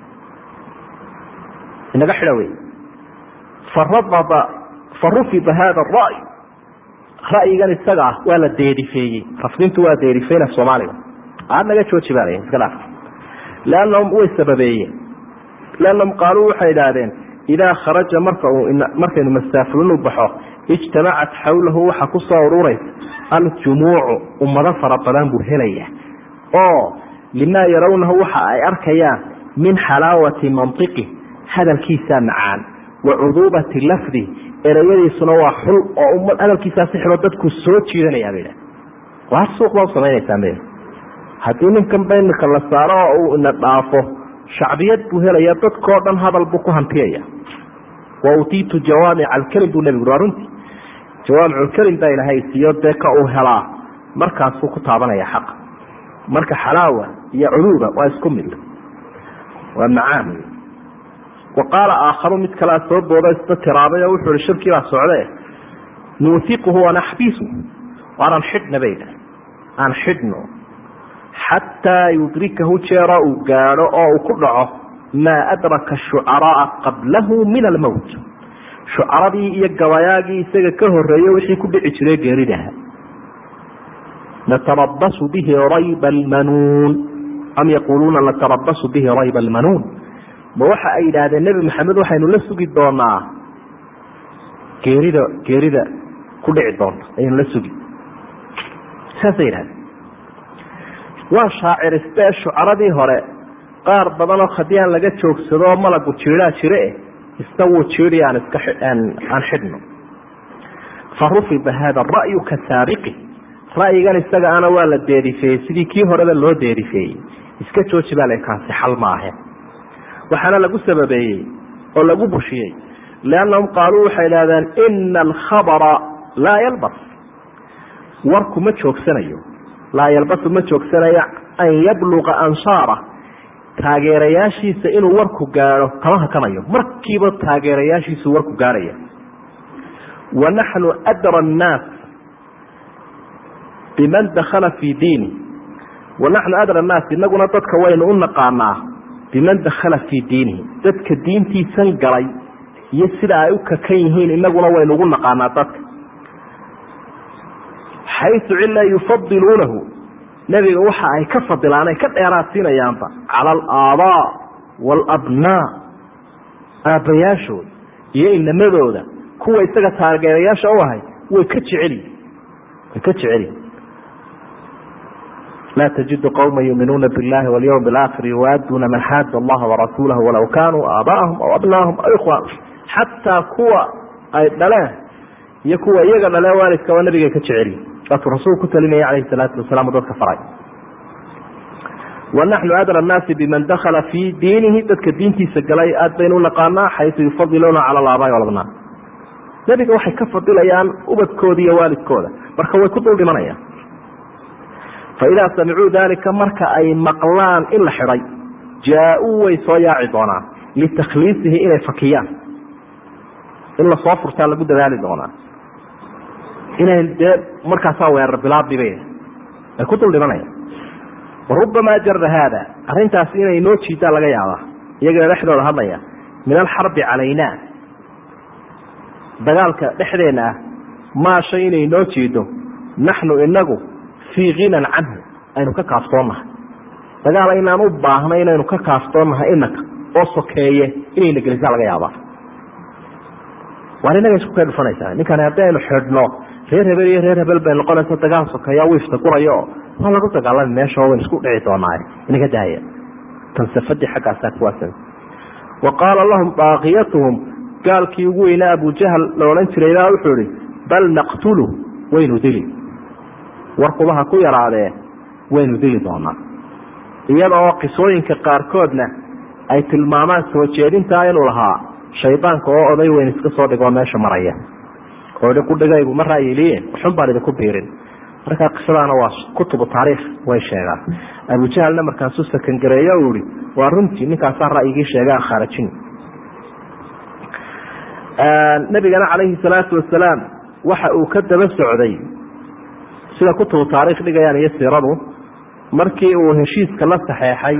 inaga xidha wey. farabada farufida haada ra'y, ra'yigan isaga ah waa la deerifeeyey. rafdintu waa deerifeyna soomaaliga, aad naga jooji baa iska dhaaf. lanahum way sababeeyeen, lanahum qaaluu waxay idhaahdeen idaa kharaja marka uu markaynu mastaafulinu baxo, ijtamacat xawlahu waxa ku soo ururaysa aljumuucu, ummado fara badan buu helaya oo limaa yarawnahu waxa ay arkayaan min xalaawati mantiqi, hadalkiisa macaan, wa cuduubati lafdi, ereyadiisuna waa xul oo hadalkiisaa si xilo dadku soo jiidanaya bay. waa suuq baa samaynaysaa meel haddii ninkan baynaka la saaro oo uu ina dhaafo shacbiyad buu helaya dadkao dhan hadal buu ku hantiyaya. wa utiitu jawaamica alkelim buu nebigu waa runtii jawaamiculkelim baa ilahay siiyo dee ka uu helaa markaasuu ku taabanaya xaqa. marka xalaawa iyo culuuba waa isku mid, waa macaan. wa qaala aakharu mid kalea soo booda isna tiraabay oo wuxuu ihi shirkii baa socde nuuhiquhu wanaxbisu waanan xidhna bayda aan xidhno xataa yudrikahu jeera uu gaadho oo uu ku dhaco maa adraka shucaraaa qablahu min almowt, shucaradii iyo gabayaagii isaga ka horeeye wixii ku dhici jiray geeridaha. natarabasu bihi rayba almanuun am yaquuluuna natarabasu bihi rayba almanuun, ma waxa ay yidhaahdeen nebi maxamed waxaynu la sugi doonaa geerida geerida ku dhici doonta ayaynu la sugi, saasay yidhahdeen. waa shaaciriste shucaradii hore qaar badanoo khadiyaan laga joogsado malagu jiiraa jire isna wuu jiiri aan iska aan xidhno. farufiba hada ra'yu ka saabiqi, ra'yigan isaga ana waa la deerifeeyey sidii kii horeba loo deerifeeyey. iska jooji baa lakaasi xal maahe. waxaana lagu sababeeyey oo lagu bushiyey liannahum qaaluu waxay idhahdeen ina alkhabara laa yalbas, warku ma joogsanayo, laa yalbasu ma joogsanayo an yabluqa ansaara, taageerayaashiisa inuu warku gaadho kama hakanayo, markiiba taageerayaashiisu warku gaadhaya. wanaxnu adra annaas biman dakhala fii diini, wanaxnu adra annaas inaguna dadka waynu u naqaanaa biman dakhala fii diinihi, dadka diintiisan galay iyo sida ay u kakan yihiin inaguna waynu ugu naqaanaa dadka. xaysu cila yufadiluunahu, nebiga waxa ay ka fadilaan ay ka dheeraadsiinayaanba cala alaabaa waalabnaa, aabbayaashooda iyo inamadooda kuwa isaga taageerayaasha u ahay way ka jeceli way ka jeceli laa tajidu qawma yuuminuuna biاllahi walyawmi alaakhir yuwaaduna man xaada allaha warasuulahu walaw kaanuu aabaahum aw abnaahum aw ikhwaanahum, xataa kuwa ay dhaleen iyo kuwa iyaga dhaleen waalidkaba nabigay ka jeceli. waatu rasuulku ku talinaya calayhi salaatu wasalaam dadka faray. wanaxnu adra annaasi biman dakhala fii diinihi, dadka diintiisa galay aad baynu u naqaanaa xaysu yufadiluuna cala alaabaai walabnaa, nebiga waxay ka fadilayaan ubadkooda iyo waalidkooda, marka way ku dul dhimanayaan. faidaa samicuu daalika, marka ay maqlaan in la xidhay, jaa-uu way soo yaaci doonaan litakhliisihi inay fakiyaan, in lasoo furtaa lagu dadaali doonaa, inay dee markaasaa weerar bilaabdibay ay ku dul dhimanayaan. warubamaa jara haada, arrintaasi inay noo jiidaan laga yaabaa iyagana dhexdooda hadlaya, min alxarbi calaynaa, dagaalka dhexdeena ah, maa shay inay noo jiido naxnu inagu fii ginan canhu aynu ka kaaftoonnahay, dagaal aynaan u baahnay inaynu ka kaaftoonnahay inaka oo sokeeye inayna gelisaa laga yaabaa. waan inaga isku ka dhufanaysaa ninkani haddii aynu xidhno reer hebel iyo reer hebel bay noqonaysa dagaal sokeeya wiifta gurayo oo waa lagu dagaalami meesha waynu isku dhici doonaaye inaga daaya. tansafadii xaggaasaa kuwaasan. wa qaala lahum baaqiyatuhum, gaalkii ugu weynaa abujahal la odhan jiray baa wuxuu ihi bal naqtulu, waynu dili, warkubaha ku yaraadee waynu dili doonaa. iyada oo qisooyinka qaarkoodna ay tilmaamaan soo jeedintaa inuu lahaa shaydaanka oo oday weyn iska soo dhigoo meesha maraya oo idhi kudhigaygu ma raayiliye xun baan idinku biirin. markaa qisadaana waa kutubu taariikh way sheegaan. abujahalna markaasuu sakangareeyo uu ihi waa runtii ninkaasaa ra'yigii sheega aan khaarajin. nabigana calayhi salaatu wasalaam waxa uu ka daba socday sida kutubu taariikh dhigayaan iyo siiradu, markii uu heshiiska la saxeexay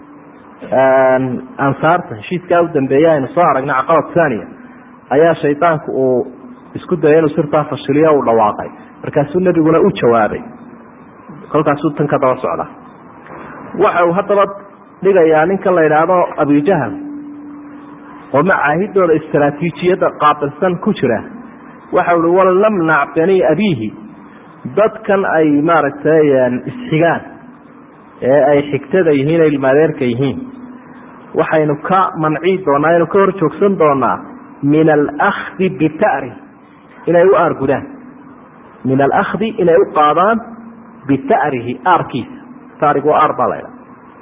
ansaarta, heshiiskaa u dambeeya aynu soo aragnay caqabad thaniya, ayaa shaydaanku uu isku dayay inuu sirtaa fashiliyo u dhawaaqay. markaasuu nebiguna u jawaabay, kolkaasuu tan ka daba socda. waxa uu haddaba dhigayaa ninkan la yidhaahdo abujahal oo macaahidooda istaraatiijiyadda qaabilsan ku jira. waxa uhi walan namnac bani abiihi, dadkan ay maaragtay isxigaan ee ay xigtada yihiin ay ilmaadeerka yihiin, waxaynu ka manci doonaa aynu ka hor joogsan doonaa min alakdi bita'ri, inay u aargudaan, min alakdi inay u qaadaan bita'rihi, aarkiisa istikhtaarigu aar baa laydha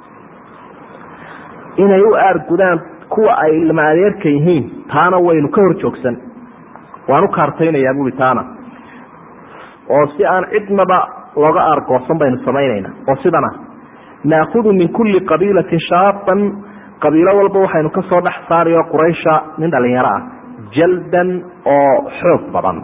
inay u aargudaan kuwa ay ilma adeerka yihiin taana waynu ka hor joogsan waan u kaartaynayaa buui taana oo si aan cidnaba looga aargoosan baynu samaynaynaa oo sidana naakudu min kulli qabiilatin shaaban qabiilo walba waxaynu ka soo dhex saarayo quraysha nin dhalinyaro ah jaldan oo xoog badan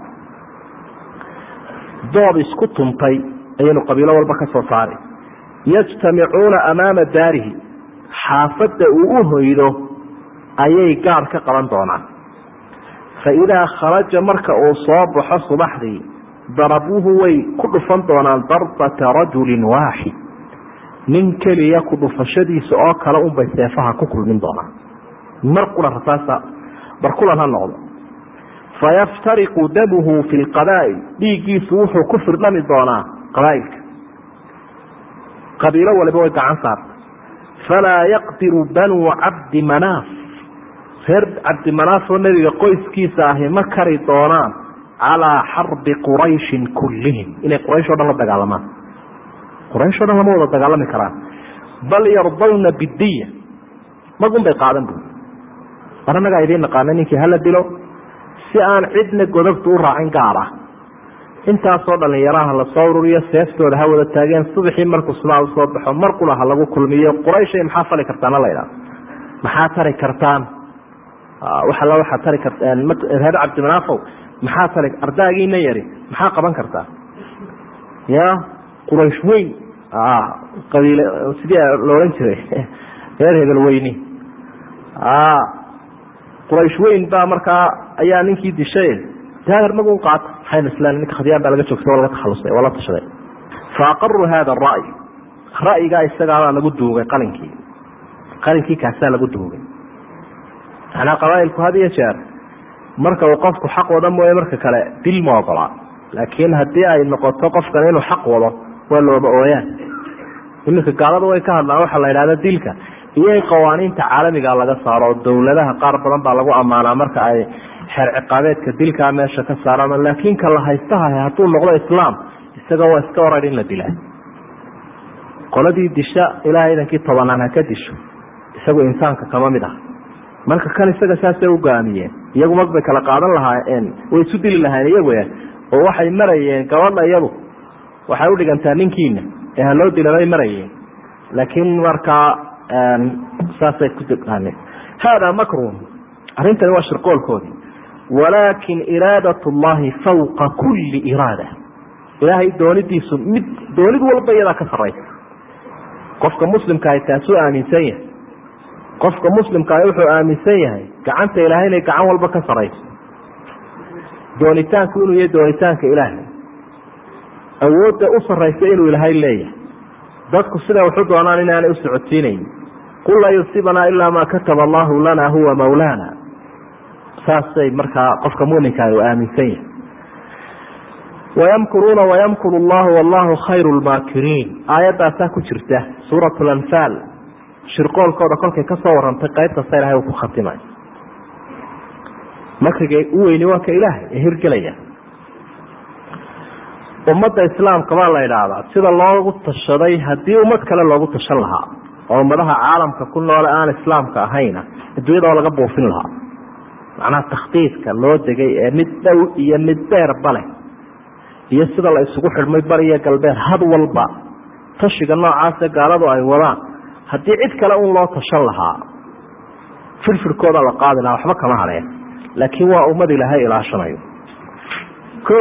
doob isku tuntay ayaynu qabiilo walba ka soo saari yajtamicuuna amaama daarihi xaafadda uu u hoydo ayay gaar ka qaban doonaan faidaa kharaja marka uu soo baxo subaxdii darabuuhu way ku dhufan doonaan darbata rajulin waaxid nin keliya ku dhufashadiisa oo kale unbay seefaha ku kulmin doonaan mar qura rasaasa barkulan ha noqdo fayaftariqu damuhu fi lqabaa'il dhiiggiisu wuxuu ku firdhami doonaa qabaa'ilka qabiilo waliba way gacan saarta falaa yaqdiru banuu cabdi manaaf reer cabdi manaaf oo nebiga qoyskiisa ahi ma kari doonaan calaa xarbi qurayshin kullihim inay quraysh o dhan la dagaalamaan quraysh o dhan lama wada dagaalami karaan bal yardawna bidiya magun bay qaadan bu mar annagaa idiin naqaana ninkii hala dilo si aan cidna godobta u raacin gaar ah intaasoo dhalinyaraha lasoo ururiyo seeftooda ha wada taageen subaxii markuu sumaa usoo baxo mar qula ha lagu kulmiyo qurayshay maxaa fali kartaana laydhaha maxaa tari kartaan waala waxaa tari kartaan reer cabdimanafow maxaa tari ardaagiina yari maxaa qaban kartaa ya quraysh weyn qabiil sidii la odhan jiray reer hebel weyni quraysh weyn baa markaa ayaa ninkii dishay daahir magun qaata maxayna islaan ninka khadiyaan baa laga joogtay waa laga takhalusay waa la tashaday fa aqaruu hada ara'y ra'yigaa isagaabaa lagu duugay qalinkii qalinkii kaasaa lagu duugay macnaa qabaa'ilku had iyo jeer marka uu qofku xaq wada mooye marka kale dil ma ogolaa laakiin haddii ay noqoto qofkan inuu xaq wado waa looba ooyaan iminka gaalada way ka hadlaan waxaa la yidhahda dilka iyo in qawaaniinta caalamiga laga saaro oo dowladaha qaar badan baa lagu ammaanaa marka ay xeer ciqaabeedka dilkaa meesha ka saaraan laakiin ka la haystaha hadduu noqdo islaam isaga waa iska warar in la dilaa qoladii disha ilaa idankii tobanaan ha ka disho isagu insaanka kama mid ah marka kan isaga saasay u go'aamiyeen iyagu mag bay kala qaadan lahaayeen way isu dili lahayn iyagu oo waxay marayeen gabadha iyadu waxay u dhigantaa ninkiina ee haloo dilabay marayeen laakiin markaa saasay ku degaanen haadaa makruun arrintani waa shirqoolkoodii walaakin iraadat llahi fawqa kulli iraada ilaahay doonidiisu mid doonid walba iyadaa ka saraysa qofka muslimkaahi taasuu aaminsan yahay qofka muslimkaahi wuxuu aaminsan yahay gacanta ilaahay inay gacan walba ka sarayso doonitaanku inuu yahay doonitaanka ilaahay awoodda u saraysa inuu ilaahay leeyahay dadku siday waxu doonaan inaanay u socodsiinayn qul laa yusiibanaa ilaa maa kataba allahu lana huwa mawlaana saasay markaa qofka muminkaah u aaminsan yahay wayamkuruuna wayamkuru llahu wallahu khayru lmaakiriin aayaddaasaa ku jirta suurat lanfaal shirqoolkooda kolkay ka soo warantay qaybtasa ilahay uu ku khatimay makriga u weyni waa ka ilaahay ee hirgelaya ummadda islaamka baa la idhaahdaa sida loogu tashaday haddii ummad kale loogu tashan lahaa oo ummadaha caalamka ku noole aan islaamka ahayna adduunyada oo laga buufin lahaa macnaha takhdiidka loo degay ee mid dhow iyo mid dheerba leh iyo sida la isugu xidhmay bariyo galbeed had walba tashiga noocaase gaaladu ay wadaan haddii cid kale un loo tashan lahaa firfirkooda la qaadi lahaa waxba kama hadheen laakiin waa ummad ilaahay ilaashanayo o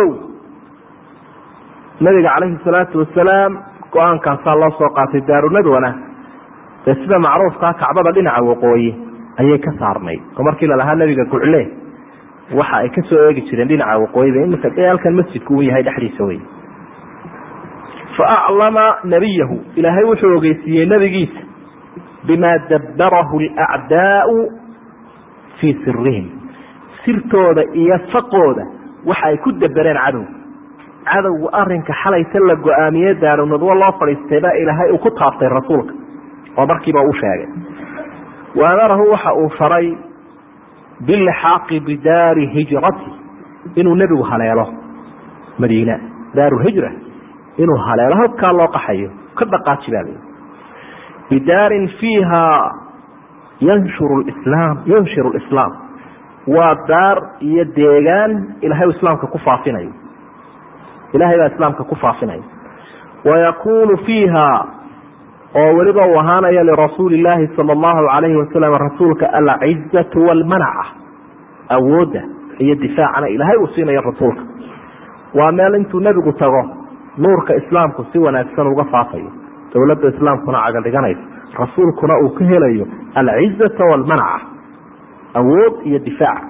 nabiga calayhi salaatu wasalaam go-aankaasaa loo soo qaatay daarunadwana dee sida macruufkaa kacbada dhinaca waqooyi ayay ka saarnay oo markii lalahaa nabiga gucle waxa ay ka soo eegi jireen dhinaca waqooyiba imika dee halkan masjidku uu yahay dhexdiisa wey fa aclama nabiyahu ilaahay wuxuu ogeysiiyey nabigiisa bimaa dabbarahu alacdaau fii sirihim sirtooda iyo faqooda waxa ay ku dabereen cadow cadowgu arinka xalayta la go-aamiye daarunadwo loo fadhiistay baa ilaahay uu ku taaftay rasuulka oo markiiba u sheegay waamarahu waxa uu faray bilixaaqi bidaari hijrati inuu nebigu haleelo madiina daaru hijra inuu haleelo halkaa loo qaxayo ka dhaqaaji baa layidhi bidaarin fiiha yanshuru lislaam yunshiru lislaam waa daar iyo deegaan ilaahay islaamka ku faafinayo ilaahay baa islaamka ku faafinayo wayakuunu fiiha oo weliba uu ahaanaya lirasuuli illaahi sala allahu calayhi wasalam rasuulka alcizatu walmanaca awoodda iyo difaacana ilaahay uu siinayo rasuulka waa meel intuu nebigu tago nuurka islaamku si wanaagsan uga faafayo dowladda islaamkuna caga dhiganayso rasuulkuna uu ka helayo alcizata walmanaca awood iyo difaac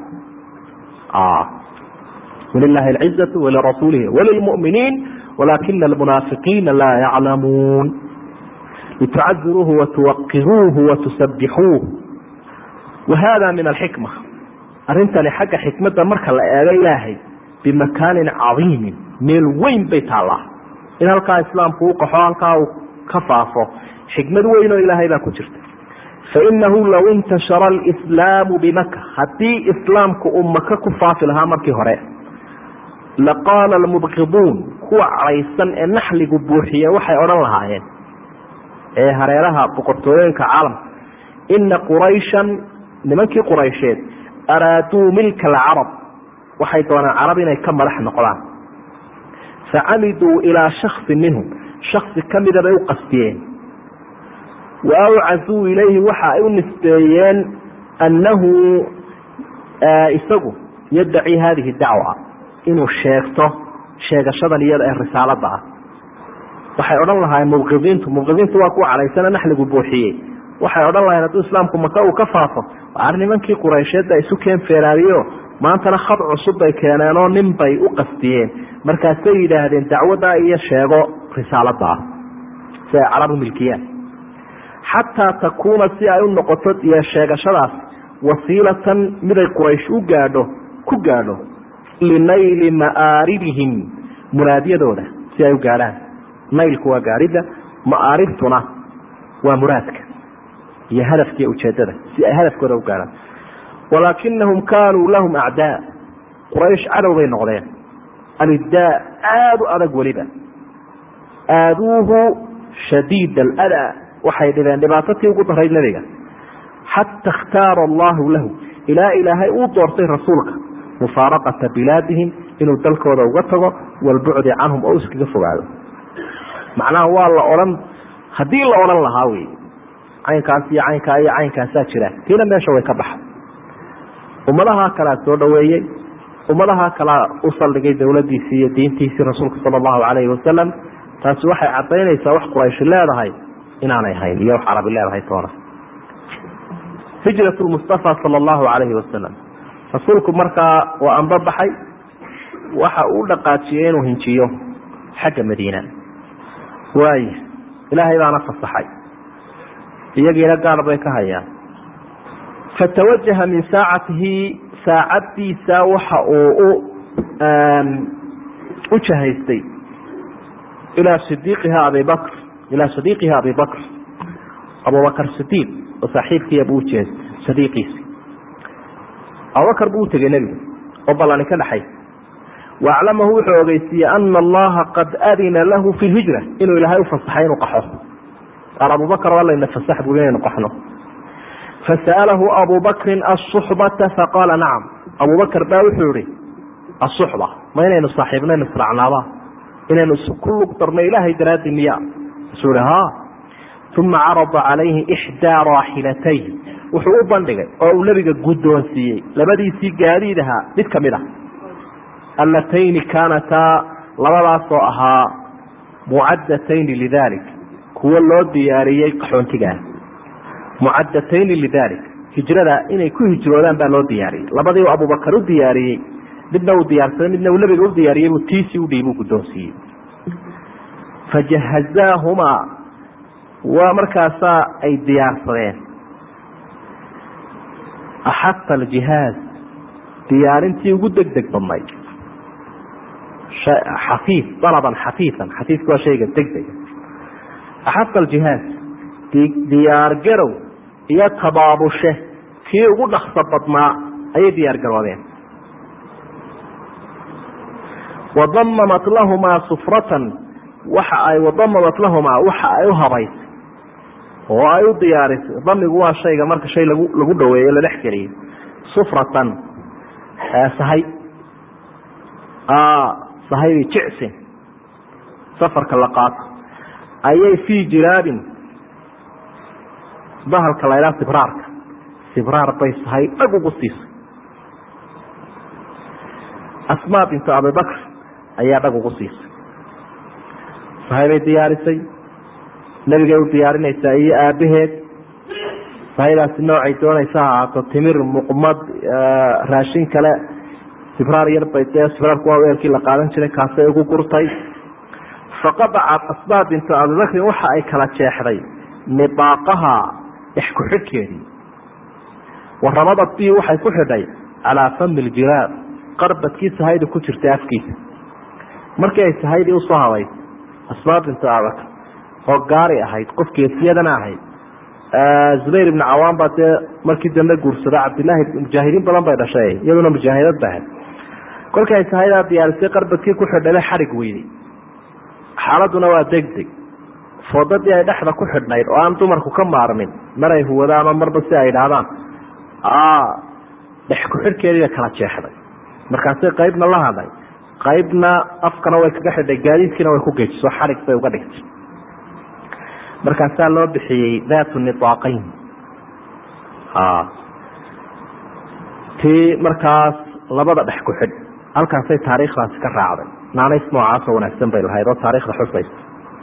walilahi alcizatu walirasuulihi walilmu'miniin walaakina almunaafiqiina laa yaclamuun litucaziruuhu watuwaqiruuhu watusabixuuh wahada min alxikma arrintani xagga xikmadda marka la eego ilaahay bimakaanin cadiimin meel weyn bay taallaa in halkaa islaamku u qaxo halkaa uu ka faafo xikmad weyn oo ilaahay baa ku jirta fainahu low intashara alislaamu bimaka haddii islaamku uu maka ku faafi lahaa markii hore laqaala almubqiduun kuwa cadhaysan ee naxligu buuxiye waxay odhan lahaayeen ee hareeraha boqortooyooyinka caalamka ina qurayshan nimankii quraysheed araaduu milka alcarab waxay doonaan carab inay ka madax noqdaan facamiduu ilaa shaksi minhum shaksi ka mida bay u qastiyeen wa awcazuu ilayhi waxa ay u nisbeeyeen annahu isagu yaddaci haadihi dacwa inuu sheegto sheegashadan iyada ee risaalada ah waxay odhan lahaayeen mubqidiintu mubqidiintu waa kuwa cadhaysana naxligu buuxiyey waxay odhan lahayen hadduu islaamku maka uu ka faafo ar nimankii quraysheedba isu keen feeraariyo maantana khad cusub bay keeneenoo nin bay u qastiyeen markaasay yidhaahdeen dacwaddaa iyo sheego risaalada ah si ay carab u milkiyaan xataa takuuna si ay u noqoto iyo sheegashadaas wasiilatan miday quraysh u gaadho ku gaadho linayli ma'aaribihim muraadyadooda si ay u gaadhaan naylku waa gaadhidda ma'aaribtuna waa muraadka iyo hadafkiiyo ujeedada si ay hadafkooda u gaadhaan walaakinahum kaanuu lahum acdaa quraysh cadow bay noqdeen aliddaa aada u adag weliba aaduuhu shadiid aladaa waxay dhibeen dhibaatatii ugu darayd nebiga xata اkhtaara allahu lahu ilaa ilaahay uu doortay rasuulka mufaaraqata bilaadihim inuu dalkooda uga tago walbucdi canhum oo iskaga fogaado macnaha waa la odhan haddii la odhan lahaa wey caynkaas iyo caynkaa iyo caynkaasaa jira tiina meesha way ka baxay ummadaha kalea soo dhaweeyey ummadaha kalea u saldhigay dowladiisii iyo diintiisii rasuulka sala allahu calayhi wasalam taasi waxay cadaynaysaa wax qurayshi leedahay inaanay hayn iyo wax carabi leedahay toona hijrat lmustafa sala allahu calayhi wasalam rasuulku markaa waa anba baxay waxa uu dhaqaajiyey inuu hinjiyo xagga madiina waay ilaahay baana fasaxay iyagiina gaar bay ka hayaan fatawajaha min saacatihi saacaddiisa waxa uu u jahaystay ilaa sidiiqiha abi bakr ilaa sadiiqiha abi bakr abubakr sidiiq oo saaxiibkiiya buu ujehaystay sadiiqiisi abubakr buu utegey nebigu oo ballani ka dhaxay waaclamahu wuxuu ogeysiiyey ana allaha qad adina lahu fi lhijra inuu ilaahay u fasaxay inuu qaxo qaar abubakr waa layna fasax buu inaynu qaxno fasa'alahu abu bakrin asuxbata faqaala nacam abubakr baa wuxuu ihi asuxba ma inaynu saaxiibnaynu israacnaaba inaynu ku lug darno ilaahay daraaddi miya isuu ihi ha uma carada calayhi ixdaa raaxilatayh wuxuu u bandhigay oo uu nebiga guddoonsiiyey labadiisii gaadiid ahaa mid ka mid ah allatayni kaanataa labadaasoo ahaa mucaddatayni lidalik kuwo loo diyaariyey qaxoontigaa mucaddatayni lidalik hijrada inay ku hijroodaan baa loo diyaariyey labadii uu abubakar u diyaariyey midna uu diyaarsaday midna uu nebiga u diyaariyey buu tiisii udhiib uu guddoonsiiyey fajahazaahumaa waa markaasaa ay diyaarsadeen axata aljihaaz diyaarintii ugu deg deg badnayd xafiif dalaban xafiifan xafiifka waa shayga deg dega axata aljihaaz diyaar garow iyo tabaabushe kii ugu dhakso badnaa ayay diyaar garoodeen wadamamat lahumaa sufratan waxa ay wadamadat lahumaa waxa ay u habaysay oo ay u diyaarisay. damigu waa shayga marka shay lagu lagu dhaweeyo la dhex geliyo. sufratan sahay sahay jicsin safarka la qaato ayay fii jiraabin bahalka la yidhaha sibraarka sibraar bay sahay dhag ugu siisay. asmaa bintu abibakr ayaa dhag ugu siisay. sahay bay diyaarisay, nebigay u diyaarinaysaa iyo aabaheed. sahaydaasi noocay doonaysa ha ahaato, timir, muqmad, raashin kale. sibraar yar bay dee sibraarku waa weelkii la qaadan jiray, kaasay ugu gurtay. faqadacat asmaa bintu abibakrin waxa ay kala jeexday nidaaqaha dhex ku-xidhkeedii. waramadat bii waxay ku xidhay calaa fami ljiraab qarbadkii sahayda ku jirtay afkiisa. markii ay sahaydii usoo haday asmaa bintu abibakr oo gaari ahayd, qof geesiyadana ahayd. zubayr ibnu cawaan baa dee markii dambe guursada cabdilaahi mujaahidiin badan bay dhashay, iyaduna mujaahidad ba ahayd. kolkii ay sahaydaa diyaarisay qarbadkii ku xidhay xadhig weyday. xaaladuna waa degdeg. foodadii ay dhexda ku xidhnayd oo aan dumarku ka maarmin maray huwadaan oo marba si ay idhaahdaan dhex ku-xidhkeediiba kala jeexday. markaasay qaybna la hadlay, qaybna afkana way kaga xidhay, gaadiidkiina way ku geejiso, xadhig bay uga dhigtay. markaasaa loo bixiyey daatu nidaaqayn. tii markaas labada dhex ku xidh, halkaasay taariikhdaasi ka raacday. naanays noocaasoo wanaagsan bay lahayd oo taariikhda xusaysa.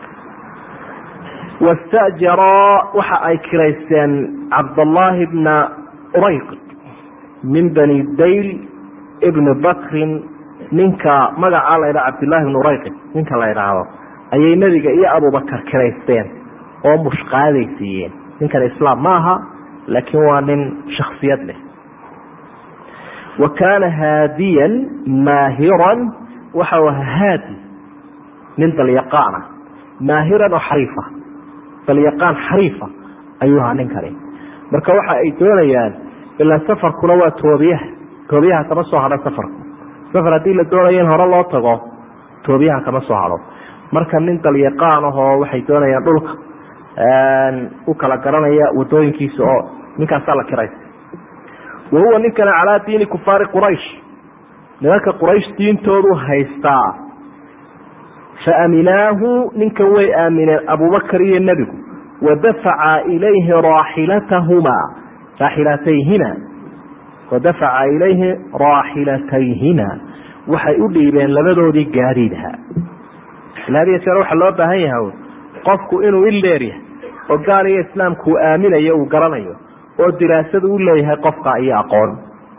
wastajaraa waxa ay kiraysteen cabdallaahi bna urayqid min bani dayl ibni bakrin. ninka magacaa la ydhaha cabdillaahi bn urayqid ninka la ydhaahdo ayay nebiga iyo abubakar kiraysteen oo mushqaaday siiyeen. ninkan islaam ma aha, laakiin waa nin shaksiyad leh. wa kaana haadiyan maahiran, waxa aha haadi nin dalyaqaana, maahiran oo xariifa, dalyaqaan xariifa ayuu ahaa ninkani. marka waxa ay doonayaan, ilaa safarkuna waa toobiyaha toobiyaha kama soo hadho safarku. safar haddii la doonayo in hore loo tago, toobiyaha kama soo hadho. marka nin dalyaqaan ahoo waxay doonayaan dhulka u kala garanaya wadooyinkiisa, oo ninkaasaa la kiraysa. wa huwa ninkana calaa diini kufaari quraysh, nimanka quraysh diintoodu haystaa. fa aminaahu ninkan way aamineen abubakar iyo nebigu. wadafaca ilayhi raaxilatahumaa raaxilatayhima wadafaca ilayhi raaxilatayhima waxay u dhiibeen labadoodii gaadiidha. ilaadiya jeer waxaa loo baahan yahay qofku inuu ileeryahay oo gaal iyo islaamku uu aaminayo, uu garanayo, oo diraasada u leeyahay qofka iyo aqoon.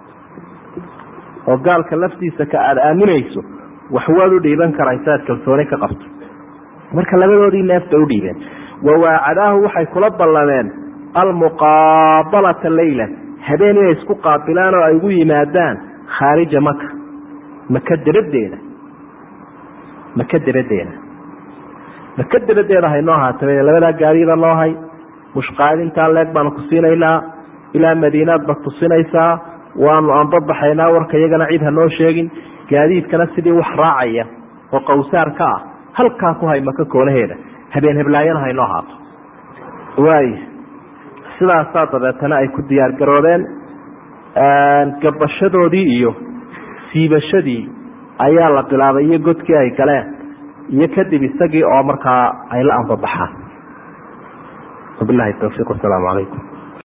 oo gaalka laftiisa ka aada aaminayso wax waad u dhiiban karaysa aad kalsooni ka qabto. marka labadoodii neef bay u dhiibeen. wawaacadaahu waxay kula ballameen almuqaabalata leyla, habeen inay isku qaabilaan oo ay ugu yimaadaan khaarija maka, maka daradeeda maka daradeeda maka daradeeda haynoo haataba labadaa gaarida noo hay. mushqaadintaa leeg baanu ku siinaynaa, ilaa madiinaad baad tusinaysaa, waanu anbabaxaynaa, warka iyagana cid ha noo sheegin. gaadiidkana sidii wax raacaya oo qawsaar ka ah halkaa ku hay maka koonaheeda, habeen heblaayana haynoo haato. waay sidaasaa dabeetana ay ku diyaar garoodeen. gabashadoodii iyo siibashadii ayaa la bilaabay, iyo godkii ay galeen, iyo kadib isagii oo markaa ay la anbabaxaan. wabilahi tawfiiq, wasalaamu calaykum.